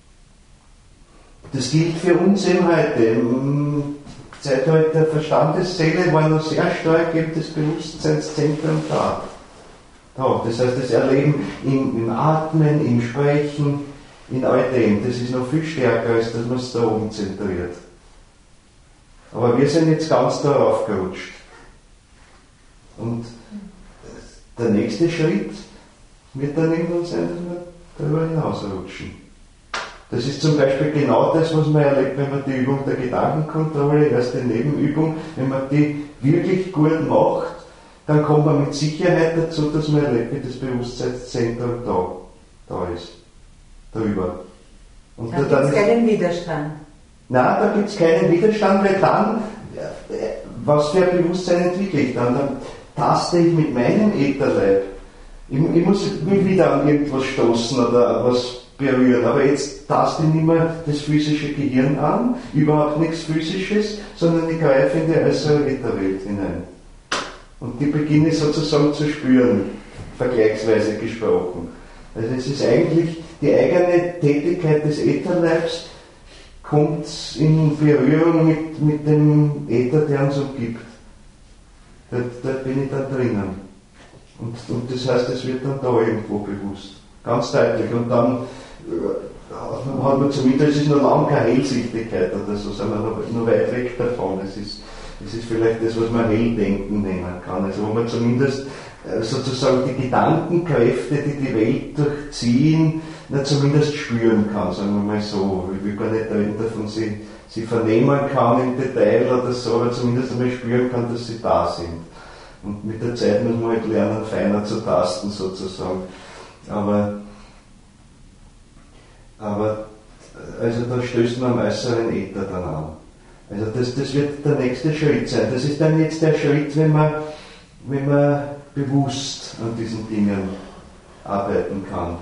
das gilt für uns eben heute. Im Zeitalter der Verstandesseele war noch sehr stark eben das Bewusstseinszentrum da. da. Das heißt, das Erleben im, im Atmen, im Sprechen, in all dem, das ist noch viel stärker, als dass man es da oben zentriert. Aber wir sind jetzt ganz darauf gerutscht. Und der nächste Schritt wird dann irgendwann sein, dass wir darüber hinausrutschen. Das ist zum Beispiel genau das, was man erlebt, wenn man die Übung der Gedankenkontrolle, erste Nebenübung, wenn man die wirklich gut macht, dann kommt man mit Sicherheit dazu, dass man erlebt, wie das Bewusstseinszentrum da, da ist. Drüber. Und da gibt es keinen Widerstand. Nein, da gibt es keinen Widerstand, weil dann, was für ein Bewusstsein entwickle ich dann? Dann taste ich mit meinem Ätherleib. Ich, ich muss will wieder an irgendwas stoßen oder an was berühren, aber jetzt taste ich nicht mehr das physische Gehirn an, überhaupt nichts Physisches, sondern ich greife in die äußere Ätherwelt hinein. Und die beginne ich sozusagen zu spüren, vergleichsweise gesprochen. Also es ist eigentlich die eigene Tätigkeit des Ätherleibs kommt in Berührung mit, mit dem Äther, der uns umgibt. Da, da bin ich dann drinnen. Und, und das heißt, es wird dann da irgendwo bewusst. Ganz deutlich. Und dann äh, hat man zumindest, es ist noch lange keine Hellsichtigkeit oder so, sind wir noch, noch weit weg davon. Es ist, es ist vielleicht das, was man Helldenken nennen kann. Also wo man zumindest äh, sozusagen die Gedankenkräfte, die die Welt durchziehen, na, zumindest spüren kann, sagen wir mal so. Ich will gar nicht davon sie, sie vernehmen kann im Detail oder so, aber zumindest einmal spüren kann, dass sie da sind. Und mit der Zeit muss man halt lernen, feiner zu tasten sozusagen. Aber, aber also da stößt man am äußeren Äther dann an. Also das, das wird der nächste Schritt sein. Das ist dann jetzt der Schritt, wenn man, wenn man bewusst an diesen Dingen arbeiten kann.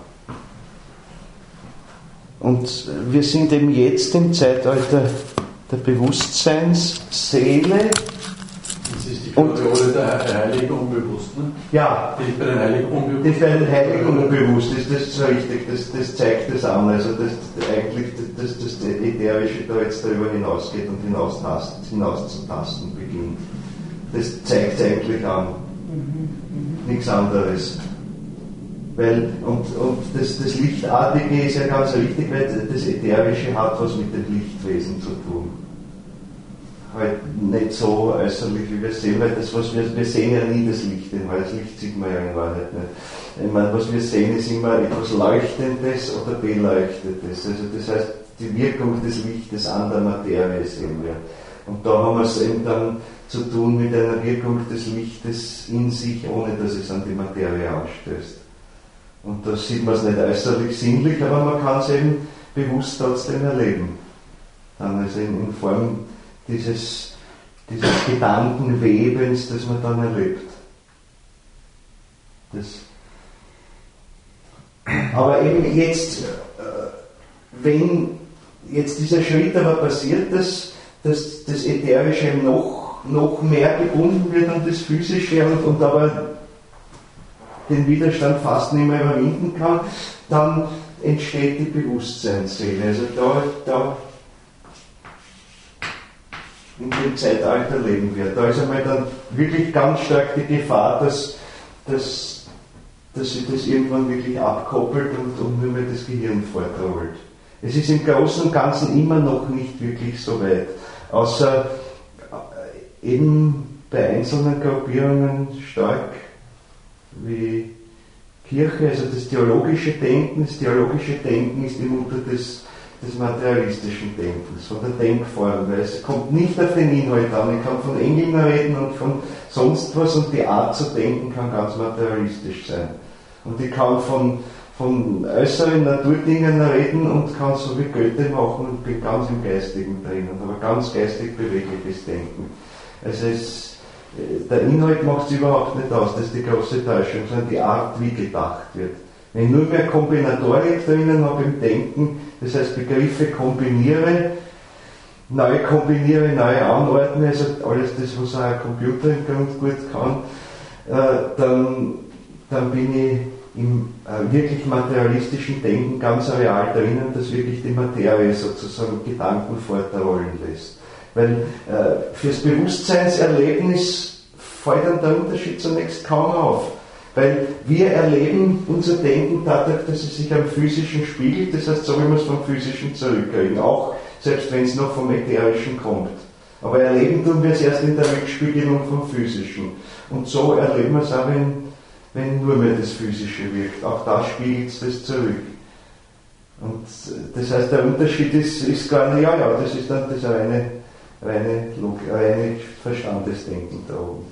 Und wir sind eben jetzt im Zeitalter der Bewusstseinsseele. Das ist die Rolle der Heiligen unbewusst, ne? Ja. Die ist bei den Heiligen unbewusst. Die ist bei den Heiligen unbewusst, ist das so richtig, das, das zeigt das an, also dass eigentlich das, das Ätherische da jetzt darüber hinausgeht und hinaustasten, hinauszutasten beginnt. Das zeigt es eigentlich an. Nichts anderes. Weil, und und das, das Lichtartige ist ja ganz richtig, weil das Ätherische hat was mit den Lichtwesen zu tun. Halt nicht so äußerlich, wie wir sehen, weil das, was wir, wir sehen ja nie das Licht, weil das Licht sieht man ja in Wahrheit nicht. Ich meine, was wir sehen, ist immer etwas Leuchtendes oder Beleuchtetes. Also das heißt, die Wirkung des Lichtes an der Materie sehen wir. Und da haben wir es eben dann zu tun mit einer Wirkung des Lichtes in sich, ohne dass es an die Materie anstößt. Und da sieht man es nicht äußerlich sinnlich, aber man kann es eben bewusst trotzdem erleben. Dann also in, in Form dieses, dieses Gedankenwebens, das man dann erlebt. Das. Aber eben jetzt, wenn jetzt dieser Schritt aber passiert, dass, dass das Ätherische noch, noch mehr gebunden wird an das Physische und, und aber den Widerstand fast nicht mehr überwinden kann, dann entsteht die Bewusstseinsseele. Also da, da in dem Zeitalter leben wir. Da ist einmal dann wirklich ganz stark die Gefahr, dass, dass, dass sich das irgendwann wirklich abkoppelt und, und nur mehr das Gehirn vortrollt. Es ist im Großen und Ganzen immer noch nicht wirklich so weit. Außer eben bei einzelnen Gruppierungen stark wie Kirche, also das theologische Denken. Das theologische Denken ist die Mutter des, des materialistischen Denkens, von der Denkform, weil es kommt nicht auf den Inhalt an. Ich kann von Engeln reden und von sonst was und die Art zu denken kann ganz materialistisch sein. Und ich kann von, von äußeren Naturdingen reden und kann so wie Goethe machen und bin ganz im Geistigen drinnen, aber ganz geistig bewegliches Denken. Also es, der Inhalt macht es überhaupt nicht aus, das ist die große Täuschung, sondern die Art, wie gedacht wird. Wenn ich nur mehr Kombinatorik drinnen habe im Denken, das heißt Begriffe kombiniere, neu kombiniere, neu anordne, also alles das, was auch ein Computer im Grund gut kann, äh, dann, dann bin ich im äh, wirklich materialistischen Denken ganz real drinnen, das wirklich die Materie sozusagen Gedanken fortrollen lässt. Weil äh, fürs Bewusstseinserlebnis fällt dann der Unterschied zunächst kaum auf. Weil wir erleben unser Denken dadurch, dass es sich am Physischen spiegelt, das heißt, so wie wir es vom Physischen zurückkriegen, auch selbst wenn es noch vom Ätherischen kommt. Aber erleben tun wir es erst in der Rückspiegelung vom Physischen. Und so erleben wir es auch, wenn, wenn nur mehr das Physische wirkt. Auch da spiegelt es das zurück. Und das heißt, der Unterschied ist, ist gar nicht, ja, ja, das ist dann das reine, reine, reine Verstandesdenken da oben.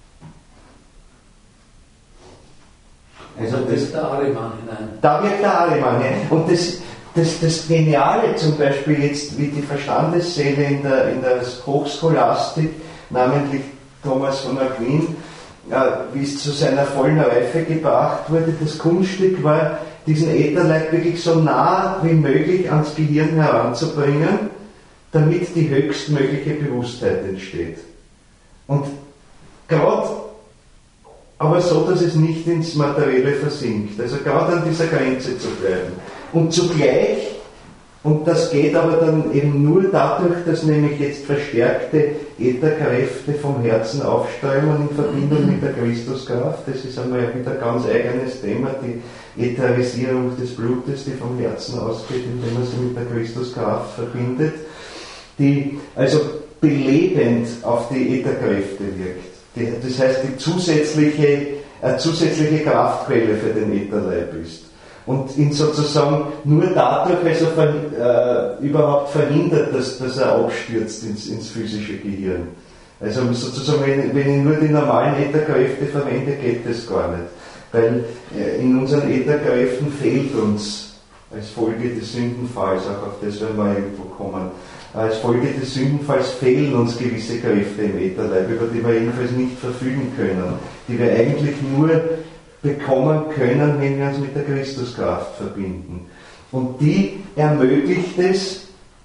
Also das ist der Ahriman hinein. Da wirkt der Ahriman hinein. Und das, das, das Geniale zum Beispiel jetzt, wie die Verstandesseele in der, in der Hochscholastik, namentlich Thomas von Aquin, äh, wie es zu seiner vollen Reife gebracht wurde, das Kunststück war, diesen Ätherleib wirklich so nah wie möglich ans Gehirn heranzubringen, damit die höchstmögliche Bewusstheit entsteht. Und gerade aber so, dass es nicht ins Materielle versinkt. Also gerade an dieser Grenze zu bleiben. Und zugleich, und das geht aber dann eben nur dadurch, dass nämlich jetzt verstärkte Ätherkräfte vom Herzen aufströmen in Verbindung mit der Christuskraft. Das ist einmal wieder ein ganz eigenes Thema, die Ätherisierung des Blutes, die vom Herzen ausgeht, indem man sie mit der Christuskraft verbindet, die also belebend auf die Ätherkräfte wirkt. Das heißt, die zusätzliche, äh, zusätzliche Kraftquelle für den Ätherleib ist. Und ihn sozusagen nur dadurch also ver, äh, überhaupt verhindert, dass, dass er abstürzt ins, ins physische Gehirn. Also sozusagen, wenn, wenn ich nur die normalen Ätherkräfte verwende, geht das gar nicht. Weil äh, in unseren Ätherkräften fehlt uns als Folge des Sündenfalls, auch auf das werden wir irgendwo kommen, als Folge des Sündenfalls fehlen uns gewisse Kräfte im Ätherleib, über die wir jedenfalls nicht verfügen können, die wir eigentlich nur bekommen können, wenn wir uns mit der Christuskraft verbinden. Und die ermöglicht es,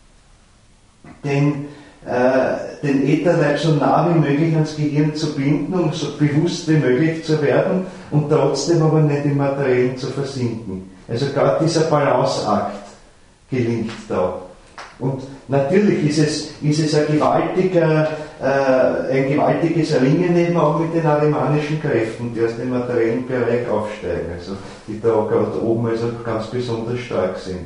den, äh, den Ätherleib so nah wie möglich ans Gehirn zu binden, um so bewusst wie möglich zu werden und trotzdem aber nicht im Materiellen zu versinken. Also gerade dieser Balanceakt gelingt da. Und natürlich ist es, ist es ein, gewaltiger, äh, ein gewaltiges Ringen eben auch mit den arimanischen Kräften, die aus dem materiellen Bereich aufsteigen, also die da gerade oben also ganz besonders stark sind.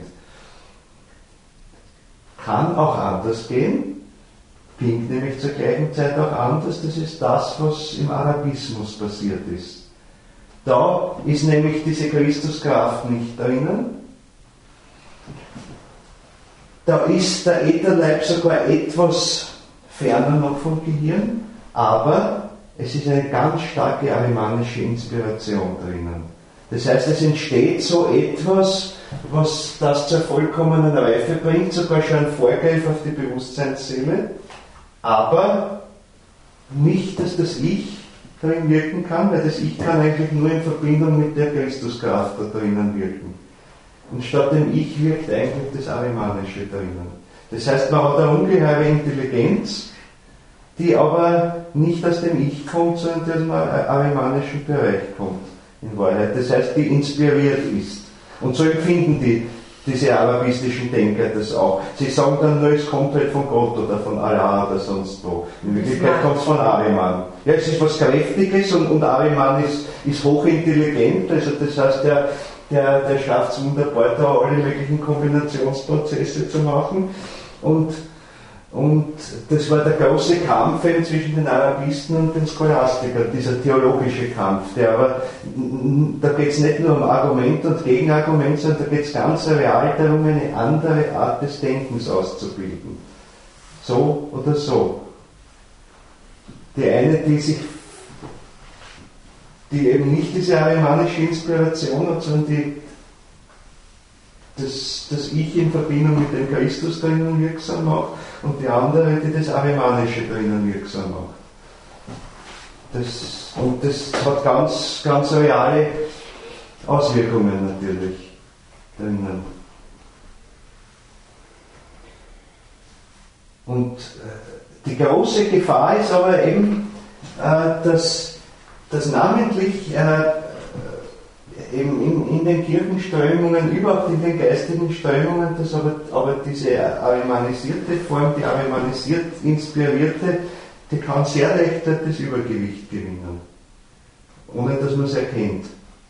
Kann auch anders gehen, klingt nämlich zur gleichen Zeit auch anders, das ist das, was im Arabismus passiert ist. Da ist nämlich diese Christuskraft nicht drinnen. Da ist der Ätherleib sogar etwas ferner noch vom Gehirn, aber es ist eine ganz starke arimanische Inspiration drinnen. Das heißt, es entsteht so etwas, was das zur vollkommenen Reife bringt, sogar schon ein Vorgriff auf die Bewusstseinsseele, aber nicht, dass das Ich darin wirken kann, weil das Ich kann eigentlich nur in Verbindung mit der Christuskraft da drinnen wirken. Und statt dem Ich wirkt eigentlich das Arimanische drinnen. Das heißt, man hat eine ungeheure Intelligenz, die aber nicht aus dem Ich kommt, sondern die aus dem arimanischen Bereich kommt, in Wahrheit. Das heißt, die inspiriert ist. Und so empfinden die, diese arabistischen Denker das auch. Sie sagen dann nur, es kommt halt von Gott oder von Allah oder sonst wo. In Wirklichkeit kommt es von Ahriman. Ja, es ist was Kräftiges und, und Ahriman ist, ist hochintelligent, also das heißt, der Der, der schafft es wunderbar, da alle möglichen Kombinationsprozesse zu machen. Und, Und das war der große Kampf eben zwischen den Arabisten und den Scholastikern, dieser theologische Kampf. Der aber, da geht es nicht nur um Argument und Gegenargument, sondern da geht es ganz real darum, eine andere Art des Denkens auszubilden. So oder so. Die eine, die sich, die eben nicht diese arimanische Inspiration hat, sondern die das, das Ich in Verbindung mit dem Christus drinnen wirksam macht, und die andere, die das Arimanische drinnen wirksam macht. Das, und das hat ganz, ganz reale Auswirkungen natürlich drinnen. Und die große Gefahr ist aber eben, äh, dass, dass namentlich äh, eben in, in den Kirchenströmungen, überhaupt in den geistigen Strömungen, dass aber, aber diese arimanisierte Form, die arimanisiert inspirierte, die kann sehr leicht das Übergewicht gewinnen, ohne dass man es erkennt.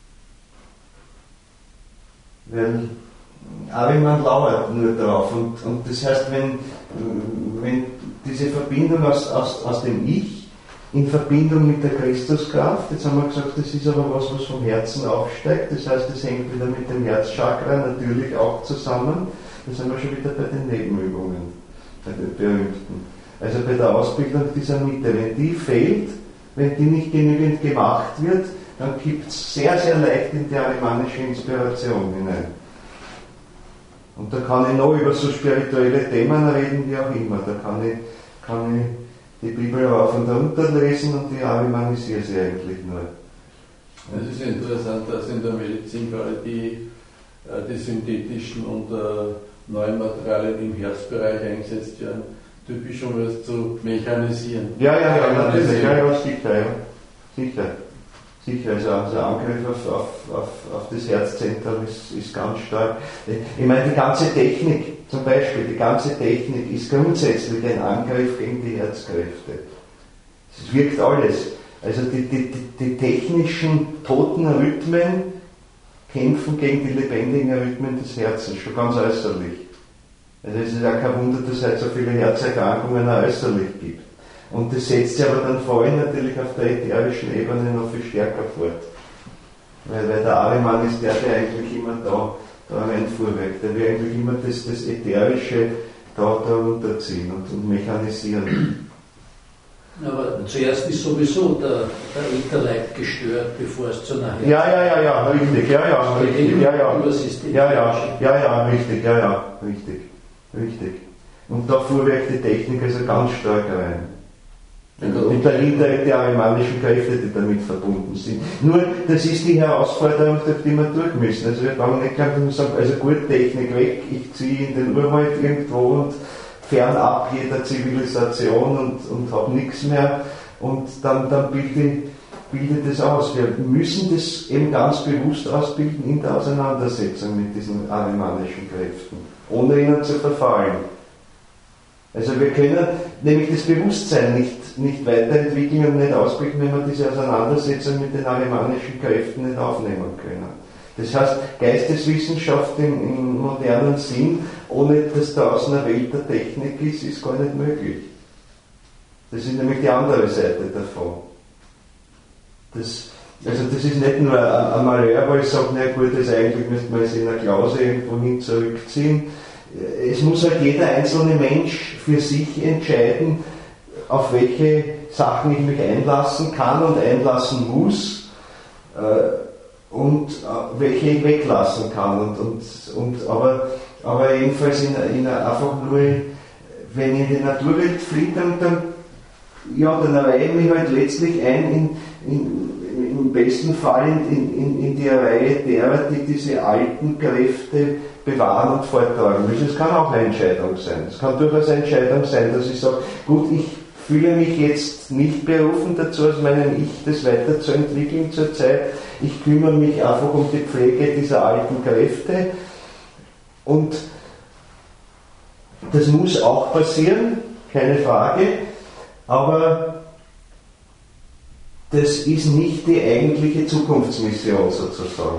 Weil Ariman lauert nur drauf, und, und das heißt, wenn, wenn diese Verbindung aus, aus, aus dem Ich in Verbindung mit der Christuskraft, jetzt haben wir gesagt, das ist aber was, was vom Herzen aufsteigt, das heißt, das hängt wieder mit dem Herzchakra natürlich auch zusammen, da sind wir schon wieder bei den Nebenübungen, bei den berühmten. Also bei der Ausbildung dieser Mitte, wenn die fehlt, wenn die nicht genügend gemacht wird, dann kippt es sehr, sehr leicht in die arimanische Inspiration hinein. Und da kann ich noch über so spirituelle Themen reden, wie auch immer, da kann ich, kann ich die Bibel rauf und runter lesen, und die arimanisiere sie eigentlich nur. Es ist interessant, dass in der Medizin gerade die, die synthetischen und äh, neuen Materialien im Herzbereich eingesetzt werden, typisch, um es zu mechanisieren. Ja, ja, ja, natürlich, ja, ja, sicher, ja. Sicher. Sicher, also der Angriff auf, auf, auf, auf das Herzzentrum ist, ist ganz stark. Ich meine, die ganze Technik, zum Beispiel, die ganze Technik ist grundsätzlich ein Angriff gegen die Herzkräfte. Es wirkt alles. Also die, die, die, die technischen toten Rhythmen kämpfen gegen die lebendigen Rhythmen des Herzens, schon ganz äußerlich. Also es ist ja kein Wunder, dass es halt so viele Herzerkrankungen auch äußerlich gibt. Und das setzt sich aber dann vor allem natürlich auf der ätherischen Ebene noch viel stärker fort. Weil, weil der Ariman ist der, der eigentlich immer da, da rein vorwirkt. Der will eigentlich immer das, das Ätherische da, da runterziehen und, und mechanisieren. Aber zuerst ist sowieso der, der Ätherleib gestört, bevor es zu einer Herz. Ja, ja, ja, ja, richtig, ja, ja, richtig, ja, ja, ja, ja, ja, ja, richtig, ja, ja, richtig, richtig. Und da fuhrwerkt die Technik also ganz stark rein. Und dahinter die arimanischen Kräfte, die damit verbunden sind. Nur, das ist die Herausforderung, durch die wir durch müssen. Also wir brauchen nicht gleich sagen, also gut, Technik weg, ich ziehe in den Urwald irgendwo und fernab jeder Zivilisation und, und habe nichts mehr, und dann, dann bilde, bilde das aus. Wir müssen das eben ganz bewusst ausbilden in der Auseinandersetzung mit diesen arimanischen Kräften, ohne ihnen zu verfallen. Also wir können nämlich das Bewusstsein nicht, nicht weiterentwickeln und nicht ausbilden, wenn wir diese Auseinandersetzung mit den arimanischen Kräften nicht aufnehmen können. Das heißt, Geisteswissenschaft im, im modernen Sinn, ohne dass da außen eine Welt der Technik ist, ist gar nicht möglich. Das ist nämlich die andere Seite davon. Das, also das ist nicht nur ein, ein Malheur, wo ich sage, na gut, das eigentlich müsste man es in einer Klause irgendwo hin zurückziehen. Es muss halt jeder einzelne Mensch für sich entscheiden, auf welche Sachen ich mich einlassen kann und einlassen muss, äh, und äh, welche ich weglassen kann. Und, und, und, aber, aber jedenfalls in, in einfach nur, wenn ich in die Naturwelt fliege, dann, dann, ja, dann reihe ich mich halt letztlich ein in, in, im besten Fall in, in, in die Reihe derer, die diese alten Kräfte bewahren und forttragen müssen. Es kann auch eine Entscheidung sein. Es kann durchaus eine Entscheidung sein, dass ich sage, gut, ich fühle mich jetzt nicht berufen dazu, aus meinem Ich das weiterzuentwickeln zurzeit. Ich kümmere mich einfach um die Pflege dieser alten Kräfte, und das muss auch passieren, keine Frage, aber das ist nicht die eigentliche Zukunftsmission sozusagen.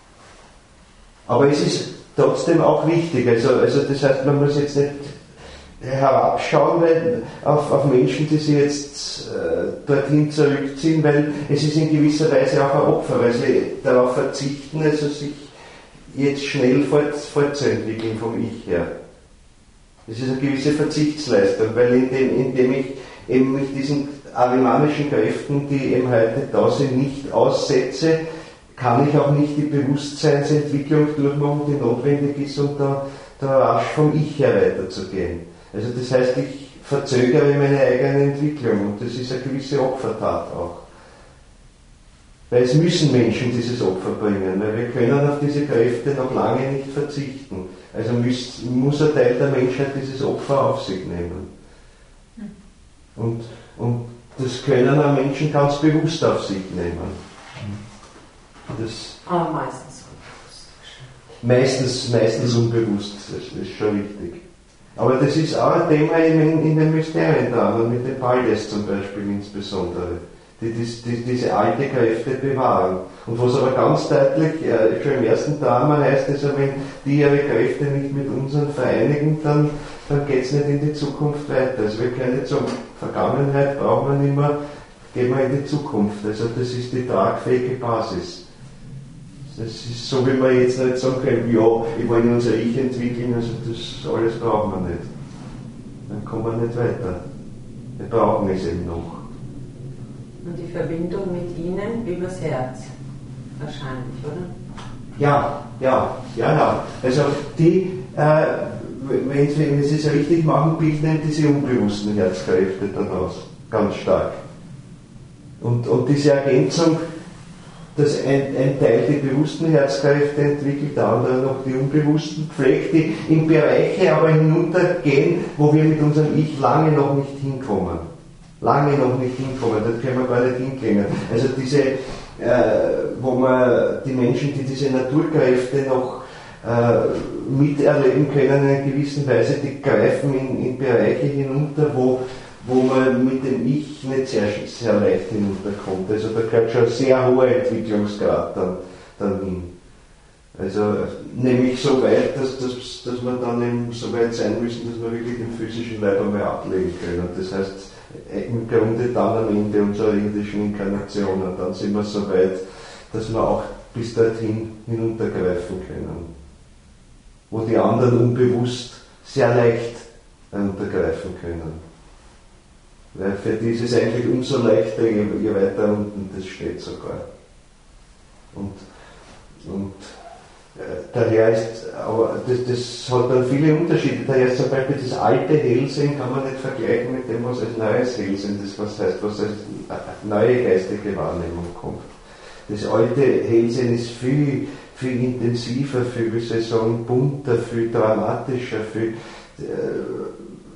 Aber es ist trotzdem auch wichtig, also, also das heißt, man muss jetzt nicht herabschauen weil, auf, auf Menschen, die sich jetzt äh, dorthin zurückziehen, weil es ist in gewisser Weise auch ein Opfer, weil sie darauf verzichten, also sich jetzt schnell fort, fortzuentwickeln vom Ich her. Das ist eine gewisse Verzichtsleistung, weil indem, indem ich eben mich diesen arimanischen Kräften, die eben heute da sind, nicht aussetze, kann ich auch nicht die Bewusstseinsentwicklung durchmachen, die notwendig ist, um da, da rasch vom Ich her weiterzugehen. Also das heißt, ich verzögere meine eigene Entwicklung und das ist eine gewisse Opfertat auch. Weil es müssen Menschen dieses Opfer bringen, weil wir können auf diese Kräfte noch lange nicht verzichten. Also muss, muss ein Teil der Menschheit dieses Opfer auf sich nehmen. Und, und das können auch Menschen ganz bewusst auf sich nehmen. Das Aber meistens unbewusst. Meistens, meistens unbewusst, das ist schon richtig. Aber das ist auch ein Thema in, in den Mysteriendramen, mit den Baldes zum Beispiel insbesondere, die, die, die diese alte Kräfte bewahren. Und was aber ganz deutlich, äh, schon im ersten Drama heißt es, wenn die ihre Kräfte nicht mit unseren vereinigen, dann, dann geht es nicht in die Zukunft weiter. Also wir können nicht sagen, Vergangenheit brauchen wir nicht mehr, gehen wir in die Zukunft. Also das ist die tragfähige Basis. Das ist so, wie wir jetzt nicht sagen können, ja, ich wollen unser Ich entwickeln, also das alles brauchen wir nicht. Dann kommen wir nicht weiter. Wir brauchen es eben noch. Und die Verbindung mit Ihnen übers Herz, wahrscheinlich, oder? Ja, ja, ja, ja. Also die, äh, wenn, Sie, wenn Sie es richtig machen, bilden diese unbewussten Herzkräfte dann aus, ganz stark. Und, und diese Ergänzung, dass ein, ein Teil die bewussten Herzkräfte entwickelt, der andere noch die unbewussten, pflegt, die in Bereiche aber hinuntergehen, wo wir mit unserem Ich lange noch nicht hinkommen. Lange noch nicht hinkommen, das können wir gar nicht hinkriegen. Also diese, äh, wo man die Menschen, die diese Naturkräfte noch äh, miterleben können in einer gewissen Weise, die greifen in, in Bereiche hinunter, wo wo man mit dem Ich nicht sehr, sehr leicht hinunterkommt. Also da gehört schon ein sehr hoher Entwicklungsgrad dann, dann hin. Also nämlich so weit, dass, dass, dass wir dann eben so weit sein müssen, dass wir wirklich den physischen Leib einmal ablegen können. Das heißt, im Grunde dann am Ende unserer irdischen Inkarnationen, dann sind wir so weit, dass wir auch bis dorthin hinuntergreifen können. Wo die anderen unbewusst sehr leicht untergreifen können. Weil für die ist es eigentlich umso leichter, je, je weiter unten das steht sogar. Und, und äh, daher ist, aber das, das hat dann viele Unterschiede. Daher ist zum Beispiel das alte Hellsehen kann man nicht vergleichen mit dem, was als neues Hellsehen, das was heißt, was als neue geistige Wahrnehmung kommt. Das alte Hellsehen ist viel, viel intensiver, viel, wie soll ich sagen, bunter, viel dramatischer, viel äh,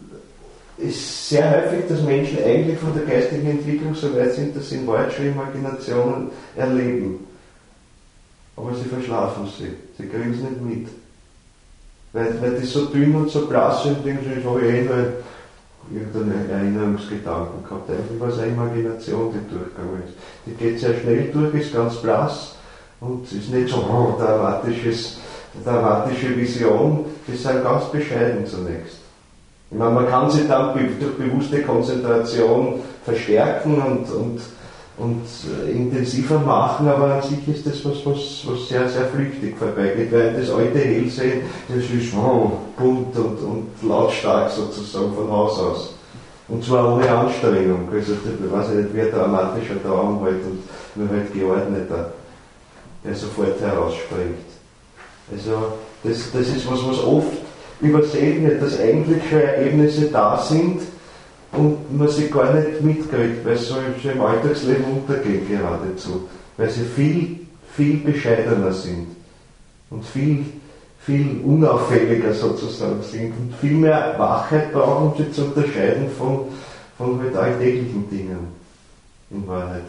ist sehr häufig, dass Menschen eigentlich von der geistigen Entwicklung so weit sind, dass sie in Wahrheit schon Imaginationen erleben. Aber sie verschlafen sie. Sie kriegen es nicht mit. Weil, weil die so dünn und so blass sind, denken sie, ich habe eh nur irgendeinen Erinnerungsgedanken gehabt. Eigentlich war es eine Imagination, die durchgegangen ist. Die geht sehr schnell durch, ist ganz blass und ist nicht so oh, dramatisches, dramatische Vision. Die sind ganz bescheiden zunächst. Ich meine, man kann sie dann durch bewusste Konzentration verstärken und, und, und intensiver machen, aber an sich ist das was, was, was sehr, sehr flüchtig vorbeigeht, weil das alte Hellsehen, das ist oh, bunt und, und lautstark sozusagen von Haus aus. Und zwar ohne Anstrengung. Also, ich weiß nicht, wie ein dramatischer Traum halt und nur halt geordneter, der sofort herausspringt. Also, das, das ist was, was oft übersehen wird, dass eigentlich schon Ergebnisse da sind und man sie gar nicht mitkriegt, weil sie so im Alltagsleben untergehen geradezu, weil sie viel, viel bescheidener sind und viel, viel unauffälliger sozusagen sind und viel mehr Wachheit brauchen, um sie zu unterscheiden von, von halt alltäglichen Dingen in Wahrheit.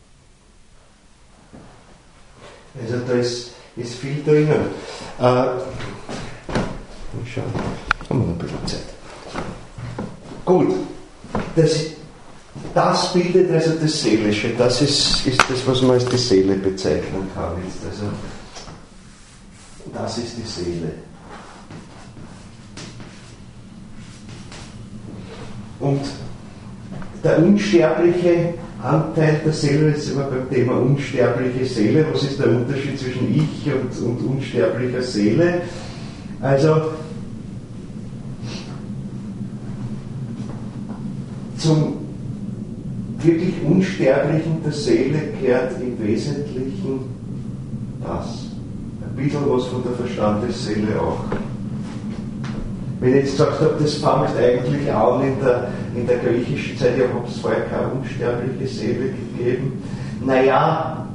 Also da ist, ist viel drinnen. Äh, Schauen, haben wir noch ein bisschen Zeit. Gut, das, das bildet also das Seelische, das ist, ist das, was man als die Seele bezeichnen kann. Also, das ist die Seele. Und der unsterbliche Anteil der Seele, jetzt sind wir beim Thema unsterbliche Seele, was ist der Unterschied zwischen Ich und, und unsterblicher Seele? Also zum wirklich Unsterblichen der Seele gehört im Wesentlichen das. Ein bisschen was von der Verstandesseele auch. Wenn ich jetzt gesagt habe, das fängt eigentlich an in der, in der griechischen Zeit, ja, habe es vorher keine unsterbliche Seele gegeben. Naja,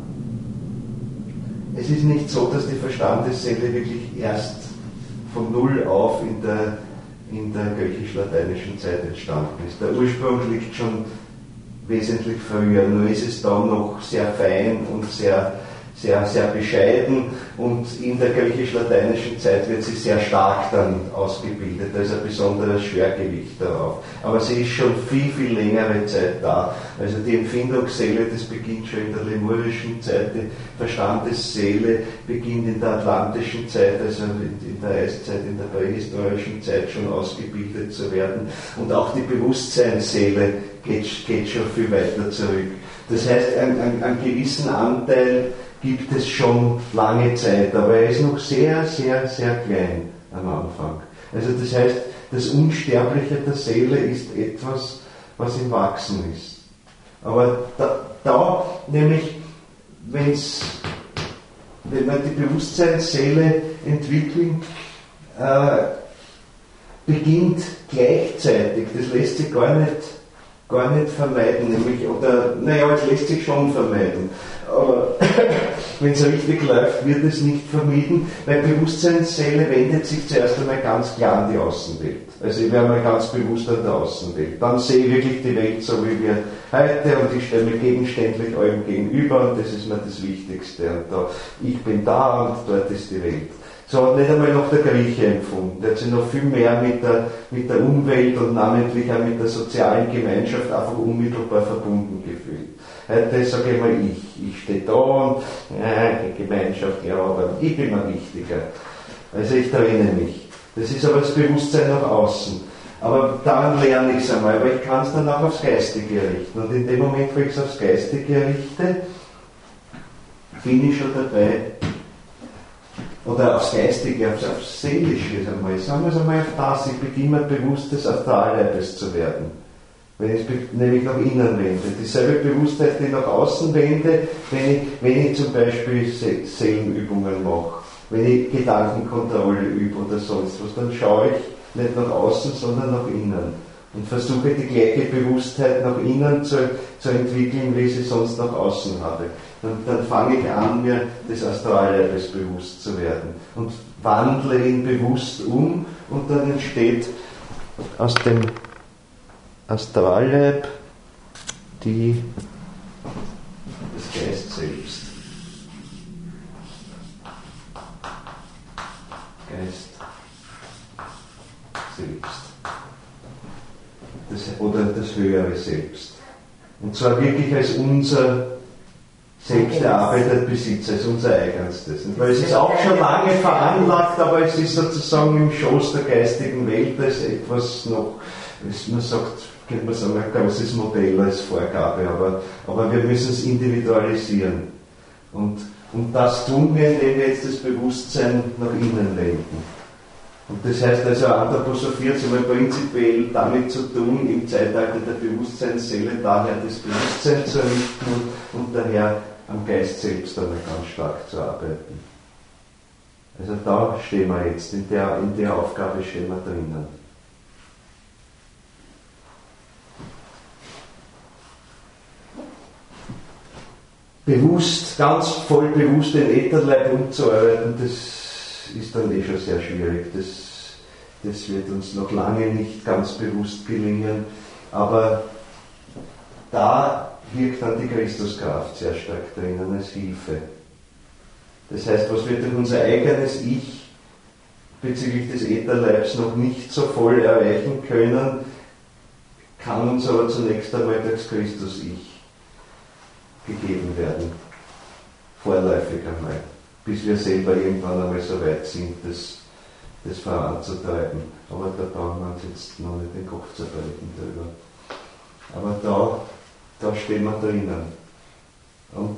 es ist nicht so, dass die Verstandesseele wirklich erst von Null auf in der, in der griechisch-lateinischen Zeit entstanden ist. Der Ursprung liegt schon wesentlich früher, nur ist es dann noch sehr fein und sehr, sehr, sehr bescheiden, und in der griechisch-lateinischen Zeit wird sie sehr stark dann ausgebildet, da ist ein besonderes Schwergewicht darauf. Aber sie ist schon viel, viel längere Zeit da. Also die Empfindungsseele, das beginnt schon in der lemurischen Zeit, die Verstandesseele beginnt in der atlantischen Zeit, also in der Eiszeit, in der prähistorischen Zeit schon ausgebildet zu werden. Und auch die Bewusstseinsseele geht, geht schon viel weiter zurück. Das heißt, einen ein gewissen Anteil gibt es schon lange Zeit, aber er ist noch sehr, sehr, sehr klein am Anfang. Also das heißt, das Unsterbliche der Seele ist etwas, was im Wachsen ist. Aber da, da nämlich, wenn's, wenn wir die Bewusstseinsseele entwickeln, äh, beginnt gleichzeitig, das lässt sich gar nicht, gar nicht vermeiden, nämlich, oder, naja, es lässt sich schon vermeiden, aber wenn es richtig läuft, wird es nicht vermieden, weil Bewusstseinsseele wendet sich zuerst einmal ganz klar an die Außenwelt. Also ich wäre mal ganz bewusst an der Außenwelt. Dann sehe ich wirklich die Welt so wie wir heute, und ich stelle mir gegenständlich allem gegenüber, und das ist mir das Wichtigste. Und da, ich bin da und dort ist die Welt. So hat nicht einmal noch der Grieche empfunden. Der hat sich noch viel mehr mit der, mit der Umwelt und namentlich auch mit der sozialen Gemeinschaft einfach unmittelbar verbunden gefühlt. Heute sage ich mal ich. Ich stehe da und äh, die Gemeinschaft, ja, aber ich bin mir wichtiger. Also ich trenne mich. Das ist aber das Bewusstsein nach außen. Aber daran lerne ich es einmal, aber ich kann es dann auch aufs Geistige richten. Und in dem Moment, wo ich es aufs Geistige richte, bin ich schon dabei, oder aufs Geistige, aufs, aufs Seelische einmal. Sagen wir es einmal auf das, ich beginne ein bewusstes Astralleibes zu werden. Wenn ich es nämlich nach innen wende. Dieselbe Bewusstheit, die ich nach außen wende, wenn ich, wenn ich zum Beispiel Seelenübungen mache, wenn ich Gedankenkontrolle übe oder sonst was, dann schaue ich nicht nach außen, sondern nach innen. Und versuche die gleiche Bewusstheit nach innen zu, zu entwickeln, wie ich sie sonst nach außen habe. Dann, dann fange ich an, mir des Astralleibes bewusst zu werden. Und wandle ihn bewusst um, und dann entsteht aus dem Astralleib die, das Geist selbst. Geist selbst. Das, oder das höhere Selbst. Und zwar wirklich als unser selbst erarbeiteter Besitz, als unser eigenstes. Und weil es ist auch schon lange veranlagt, aber es ist sozusagen im Schoß der geistigen Welt als etwas noch, man sagt, könnte man sagen, ein großes Modell als Vorgabe, aber, aber wir müssen es individualisieren. Und, und das tun wir, indem wir jetzt das Bewusstsein nach innen lenken. Und das heißt also, Anthroposophie hat einmal prinzipiell damit zu tun, im Zeitalter der Bewusstseinsseele daher das Bewusstsein zu errichten und daher am Geist selbst einmal ganz stark zu arbeiten. Also da stehen wir jetzt, in der, in der Aufgabe stehen wir drinnen. Bewusst, ganz voll bewusst den Ätherleib umzuarbeiten, das ist dann eh schon sehr schwierig. Das, das wird uns noch lange nicht ganz bewusst gelingen, aber da wirkt dann die Christuskraft sehr stark drinnen als Hilfe. Das heißt, was wir durch unser eigenes Ich bezüglich des Ätherleibs noch nicht so voll erreichen können, kann uns aber zunächst einmal das Christus-Ich gegeben werden. Vorläufig einmal. Bis wir selber irgendwann einmal so weit sind, das, das voranzutreiben. Aber da brauchen wir uns jetzt noch nicht den Kopf zerbrechen drüber. Aber da, da stehen wir drinnen. Und,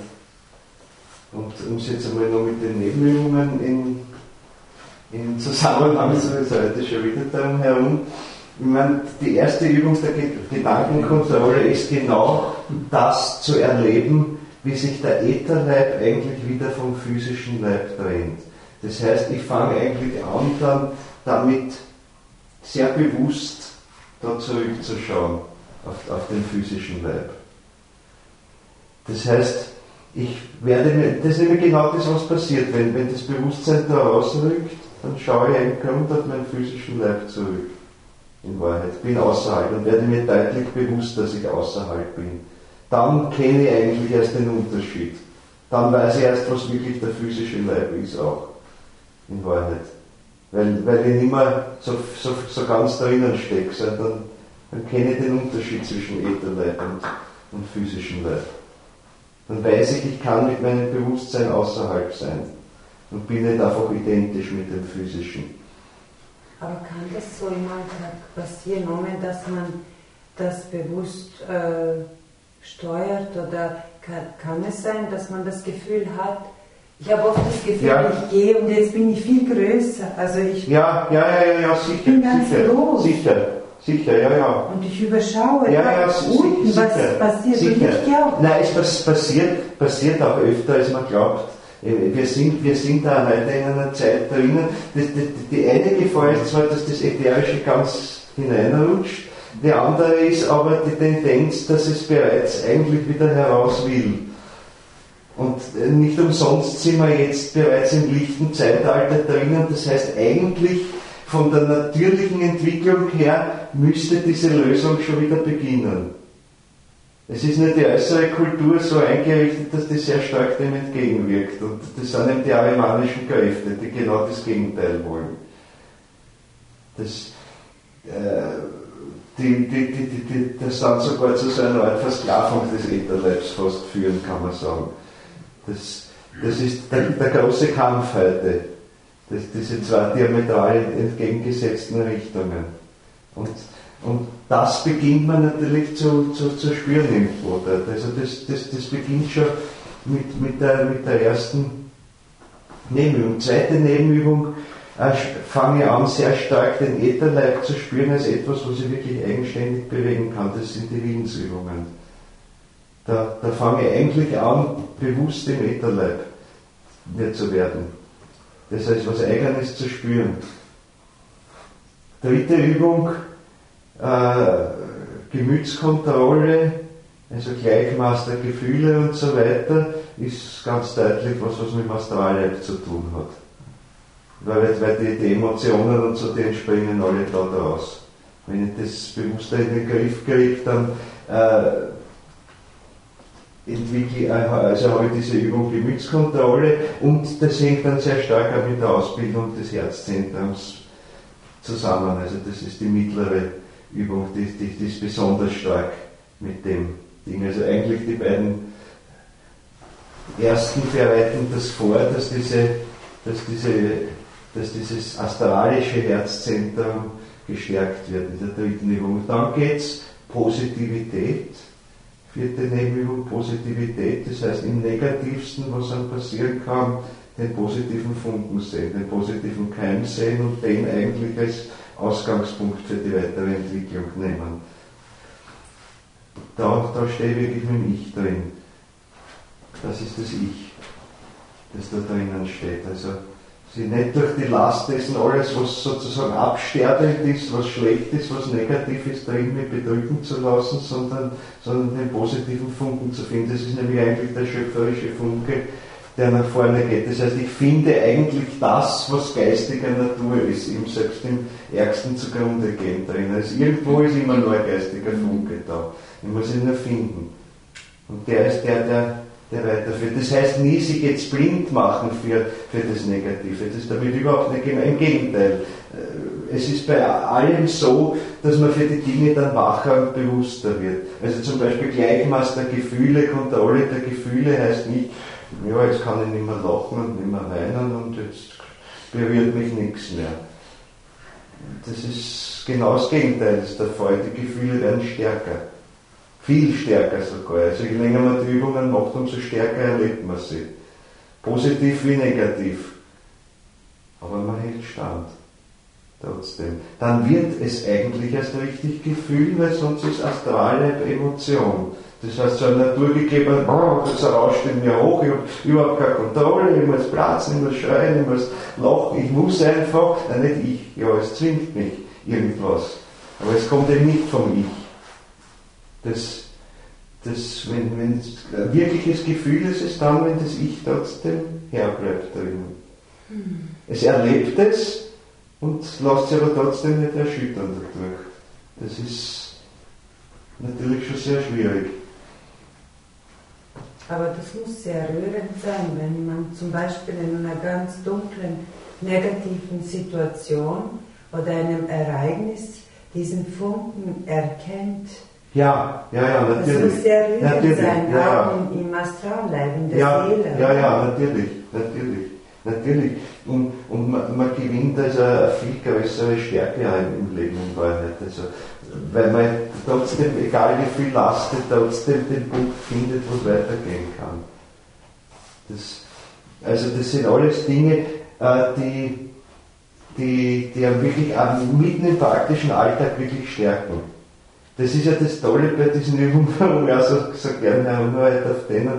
und um es jetzt einmal noch mit den Nebenübungen in, in Zusammenhang, so ist heute schon wieder darum herum. Ich meine, die erste Übung der Gedankenkontrolle ist genau das zu erleben, wie sich der Ätherleib eigentlich wieder vom physischen Leib trennt. Das heißt, ich fange eigentlich an, dann damit sehr bewusst da zurückzuschauen auf, auf den physischen Leib. Das heißt, ich werde mir, das ist nämlich genau das, was passiert. Wenn, wenn das Bewusstsein da rausrückt, dann schaue ich eigentlich auf meinen physischen Leib zurück. In Wahrheit. Bin außerhalb und werde mir deutlich bewusst, dass ich außerhalb bin. Dann kenne ich eigentlich erst den Unterschied. Dann weiß ich erst, was wirklich der physische Leib ist auch. In Wahrheit. Weil, weil ich nicht mehr so, so, so ganz drinnen stecke, sondern dann kenne ich den Unterschied zwischen Ätherleib und, und physischen Leib. Dann weiß ich, ich kann mit meinem Bewusstsein außerhalb sein und bin nicht einfach identisch mit dem physischen. Aber kann das so im Alltag passieren, ohne dass man das bewusst äh, steuert? Oder kann, kann es sein, dass man das Gefühl hat, ich habe oft das Gefühl, ja. Ich gehe und jetzt bin ich viel größer. Also ich ja, ja, ja, ja, ja, sicher. Ich bin ganz sicher, groß. Sicher, sicher, ja, ja. Und ich überschaue ja, ja, unten, sicher, was passiert. Sicher. Und ich glaube. Nein, es passiert, passiert auch öfter, als man glaubt. Wir sind, wir sind da heute in einer Zeit drinnen. Die, die, die eine Gefahr ist zwar, dass das Ätherische ganz hineinrutscht, die andere ist aber die Tendenz, dass es bereits eigentlich wieder heraus will. Und nicht umsonst sind wir jetzt bereits im lichten Zeitalter drinnen, das heißt eigentlich von der natürlichen Entwicklung her müsste diese Lösung schon wieder beginnen. Es ist nicht die äußere Kultur so eingerichtet, dass die sehr stark dem entgegenwirkt. Und das sind eben die arimanischen Kräfte, die genau das Gegenteil wollen. Das, äh, die, die, die, die, die, das dann sogar zu so einer Art Versklavung des Ätherleibs fast führen, kann man sagen. Das, das ist der, der große Kampf heute. Das, diese zwei diametral entgegengesetzten Richtungen. Und Und das beginnt man natürlich zu, zu, zu spüren irgendwo. Also das, das, das beginnt schon mit, mit, der, mit der ersten Nebenübung. Zweite Nebenübung äh, fange ich an, sehr stark den Ätherleib zu spüren als etwas, was ich wirklich eigenständig bewegen kann. Das sind die Willensübungen. Da, da fange ich eigentlich an, bewusst im Ätherleib mir zu werden. Das heißt, was Eigenes zu spüren. Dritte Übung, Äh, Gemütskontrolle, also Gleichmaß der Gefühle und so weiter, ist ganz deutlich was, was mit dem Astralleib zu tun hat. Weil, weil die, die Emotionen und so, die entspringen alle da draus. Wenn ich das bewusster in den Griff kriege, dann äh, entwickle, also habe ich diese Übung Gemütskontrolle und das hängt dann sehr stark auch mit der Ausbildung des Herzzentrums zusammen. Also das ist die mittlere Übung, die, die, die ist besonders stark mit dem Ding. Also eigentlich die beiden ersten bereiten das vor, dass, diese, dass, diese, dass dieses astralische Herzzentrum gestärkt wird in der dritten Übung. Dann geht es Positivität, vierte Nebenübung Positivität, das heißt im Negativsten, was dann passieren kann, den positiven Funken sehen, den positiven Keim sehen und den eigentlich als Ausgangspunkt für die weitere Entwicklung nehmen. Da, da stehe ich wirklich mit dem Ich drin. Das ist das Ich, das da drinnen steht. Also sie nicht durch die Last dessen alles, was sozusagen absterbend ist, was schlecht ist, was negativ ist, drin mit bedrücken zu lassen, sondern, sondern den positiven Funken zu finden. Das ist nämlich eigentlich der schöpferische Funke, der nach vorne geht. Das heißt, ich finde eigentlich das, was geistiger Natur ist, ihm selbst im Ärgsten zugrunde gehen drin. Also irgendwo ist immer nur ein geistiger Funke da. Ich muss ihn nur finden. Und der ist der, der, der weiterführt. Das heißt nie, sich jetzt blind machen für, für das Negative. Das ist damit überhaupt nicht gemeint. Im Gegenteil. Es ist bei allem so, dass man für die Dinge dann wacher und bewusster wird. Also zum Beispiel Gleichmaß der Gefühle, Kontrolle der Gefühle heißt nicht, ja, jetzt kann ich nicht mehr lachen und nicht mehr weinen und jetzt berührt mich nichts mehr. das ist genau das Gegenteil ist der Fall. Die Gefühle werden stärker. Viel stärker sogar. Also je länger man die Übungen macht, umso stärker erlebt man sie. Positiv wie negativ. Aber man hält stand. Trotzdem. Dann wird es eigentlich erst richtig Gefühl, weil sonst ist astrale Emotion. Das heißt, so ein naturgegebener, oh, das rauscht in mir hoch, ich habe überhaupt keine Kontrolle, ich muss platzen, ich muss schreien, ich muss lachen, ich muss einfach, nein, nicht ich, ja, es zwingt mich irgendwas. Aber es kommt eben nicht vom Ich. Das, das, wenn, wenn ein wirkliches Gefühl ist es dann, wenn das Ich trotzdem herbleibt drinnen. Hm. Es erlebt es und lässt sich aber trotzdem nicht erschüttern dadurch. Das ist natürlich schon sehr schwierig. Aber das muss sehr rührend sein, wenn man zum Beispiel in einer ganz dunklen, negativen Situation oder einem Ereignis diesen Funken erkennt. Ja, ja, ja, natürlich. Das muss sehr rührend natürlich, sein, ja, auch im, im Astralleib, in der ja, Seele. Ja, ja, natürlich, natürlich, natürlich. Und, und man, man gewinnt also eine viel größere Stärke im Leben in Wahrheit. Also, weil man trotzdem, egal wie viel lastet, trotzdem den Punkt findet, wo es weitergehen kann. Das, also das sind alles Dinge, die, die, die einen wirklich mitten im praktischen Alltag wirklich stärken. Das ist ja das Tolle bei diesen Übungen, warum ich auch so, so gerne herumreite auf denen.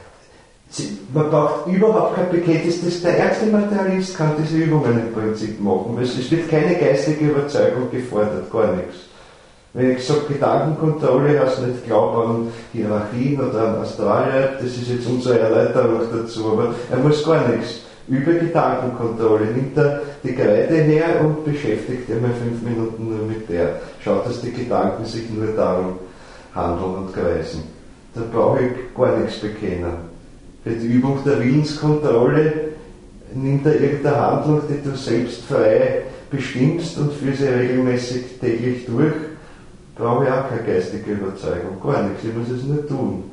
Man braucht überhaupt kein Bekenntnis, das der ärgste Materialist kann diese Übungen im Prinzip machen. Es wird keine geistige Überzeugung gefordert, gar nichts. Wenn ich sage Gedankenkontrolle, heißt nicht Glauben an Hierarchien oder an Astralleib, das ist jetzt unsere Erläuterung dazu, aber er muss gar nichts. Über Gedankenkontrolle nimmt er die Kreide her und beschäftigt einmal fünf Minuten nur mit der. Schaut, dass die Gedanken sich nur darum handeln und kreisen. Da brauche ich gar nichts bekennen. Für die Übung der Willenskontrolle nimmt er irgendeine Handlung, die du selbst frei bestimmst und führe sie regelmäßig täglich durch. Brauche ich auch keine geistige Überzeugung, gar nichts, ich muss es nur tun.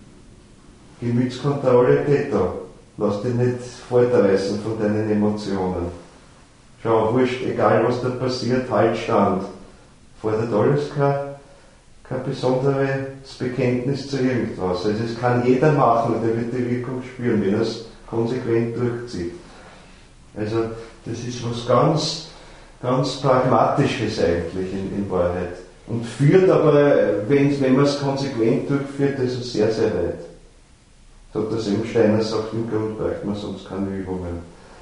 Gemütskontrolle geht da. Lass dich nicht fortreißen von deinen Emotionen. Schau, wurscht, egal was da passiert, halt stand. Fordert alles kein, kein besonderes Bekenntnis zu irgendwas. Also es kann jeder machen und er wird die Wirkung spüren, wenn er es konsequent durchzieht. Also das ist was ganz, ganz Pragmatisches eigentlich in, in Wahrheit. Und führt aber, wenn, wenn man es konsequent durchführt, also sehr, sehr weit. So der Steiner sagt, im Grund braucht man sonst keine Übungen.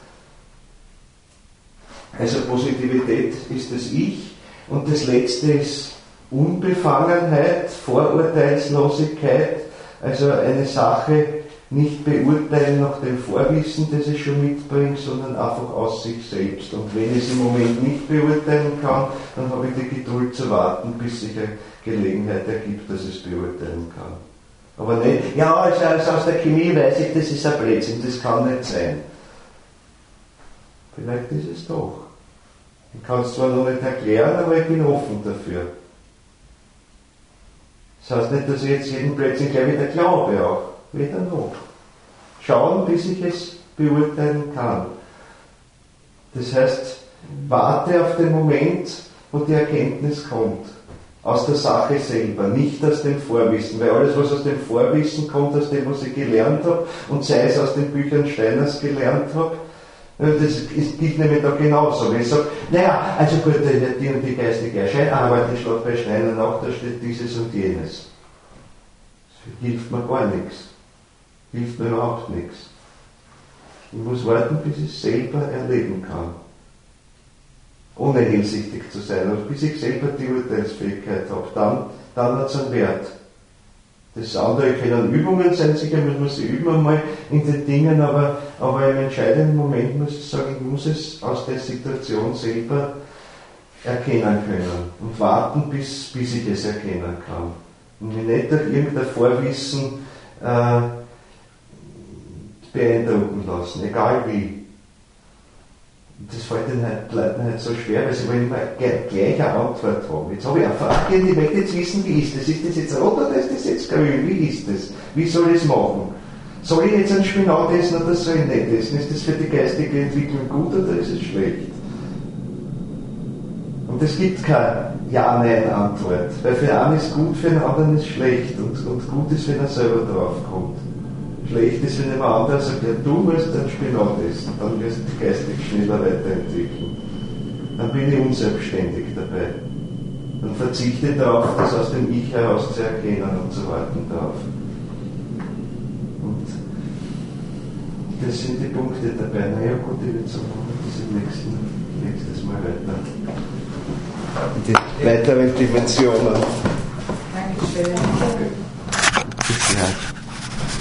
Also Positivität ist das Ich und das letzte ist Unbefangenheit, Vorurteilslosigkeit, also eine Sache nicht beurteilen nach dem Vorwissen, das es schon mitbringt, sondern einfach aus sich selbst. Und wenn ich es im Moment nicht beurteilen kann, dann habe ich die Geduld zu warten, bis sich eine Gelegenheit ergibt, dass ich es beurteilen kann. Aber nicht, ja, also aus der Chemie weiß ich, das ist ein Blödsinn, das kann nicht sein. Vielleicht ist es doch. Ich kann es zwar noch nicht erklären, aber ich bin offen dafür. Das heißt nicht, dass ich jetzt jeden Blödsinn gleich wieder glaube auch. Weder noch. Schauen, bis ich es beurteilen kann. Das heißt, warte auf den Moment, wo die Erkenntnis kommt. Aus der Sache selber, nicht aus dem Vorwissen. Weil alles, was aus dem Vorwissen kommt, aus dem, was ich gelernt habe, und sei es aus den Büchern Steiners gelernt habe, das gilt nämlich da genauso. Wenn ich sage, naja, also gut, die und die geistige Erscheinarbeit, die steht bei Steiner nach, da steht dieses und jenes. Das hilft mir gar nichts. Hilft mir überhaupt nichts. Ich muss warten, bis ich es selber erleben kann. Ohne hinsichtig zu sein, aber bis ich selber die Urteilsfähigkeit habe, dann, dann hat es einen Wert. Das andere können Übungen sein, sicher muss man sie üben einmal in den Dingen, aber, aber im entscheidenden Moment muss ich sagen, ich muss es aus der Situation selber erkennen können und warten, bis, bis ich es erkennen kann. Und mich nicht durch irgendein Vorwissen äh, beeindrucken lassen, egal wie. Das fällt den Leuten halt so schwer, weil sie wollen immer gleich eine Antwort haben. Jetzt habe ich eine Frage und ich möchte jetzt wissen, wie ist das? Ist das jetzt rot oder ist das jetzt grün? Wie ist das? Wie soll ich es machen? Soll ich jetzt einen Spinat essen oder soll ich nicht essen? Ist das für die geistige Entwicklung gut oder ist es schlecht? Und es gibt keine Ja-Nein-Antwort, weil für einen ist gut, für den anderen ist schlecht. Und, und gut ist, wenn er selber draufkommt. Schlecht ist, wenn jemand anderer sagt, ja, du musst ein Spinat essen, dann wirst du geistig schneller weiterentwickeln. Dann bin ich unselbstständig dabei. Dann verzichte ich darauf, das aus dem Ich heraus zu erkennen und zu warten darauf. Und das sind die Punkte dabei. Naja gut, ich würde sagen, das im nächsten, nächstes Mal weiter. Die weiteren Dimensionen. Dankeschön. Bis gleich.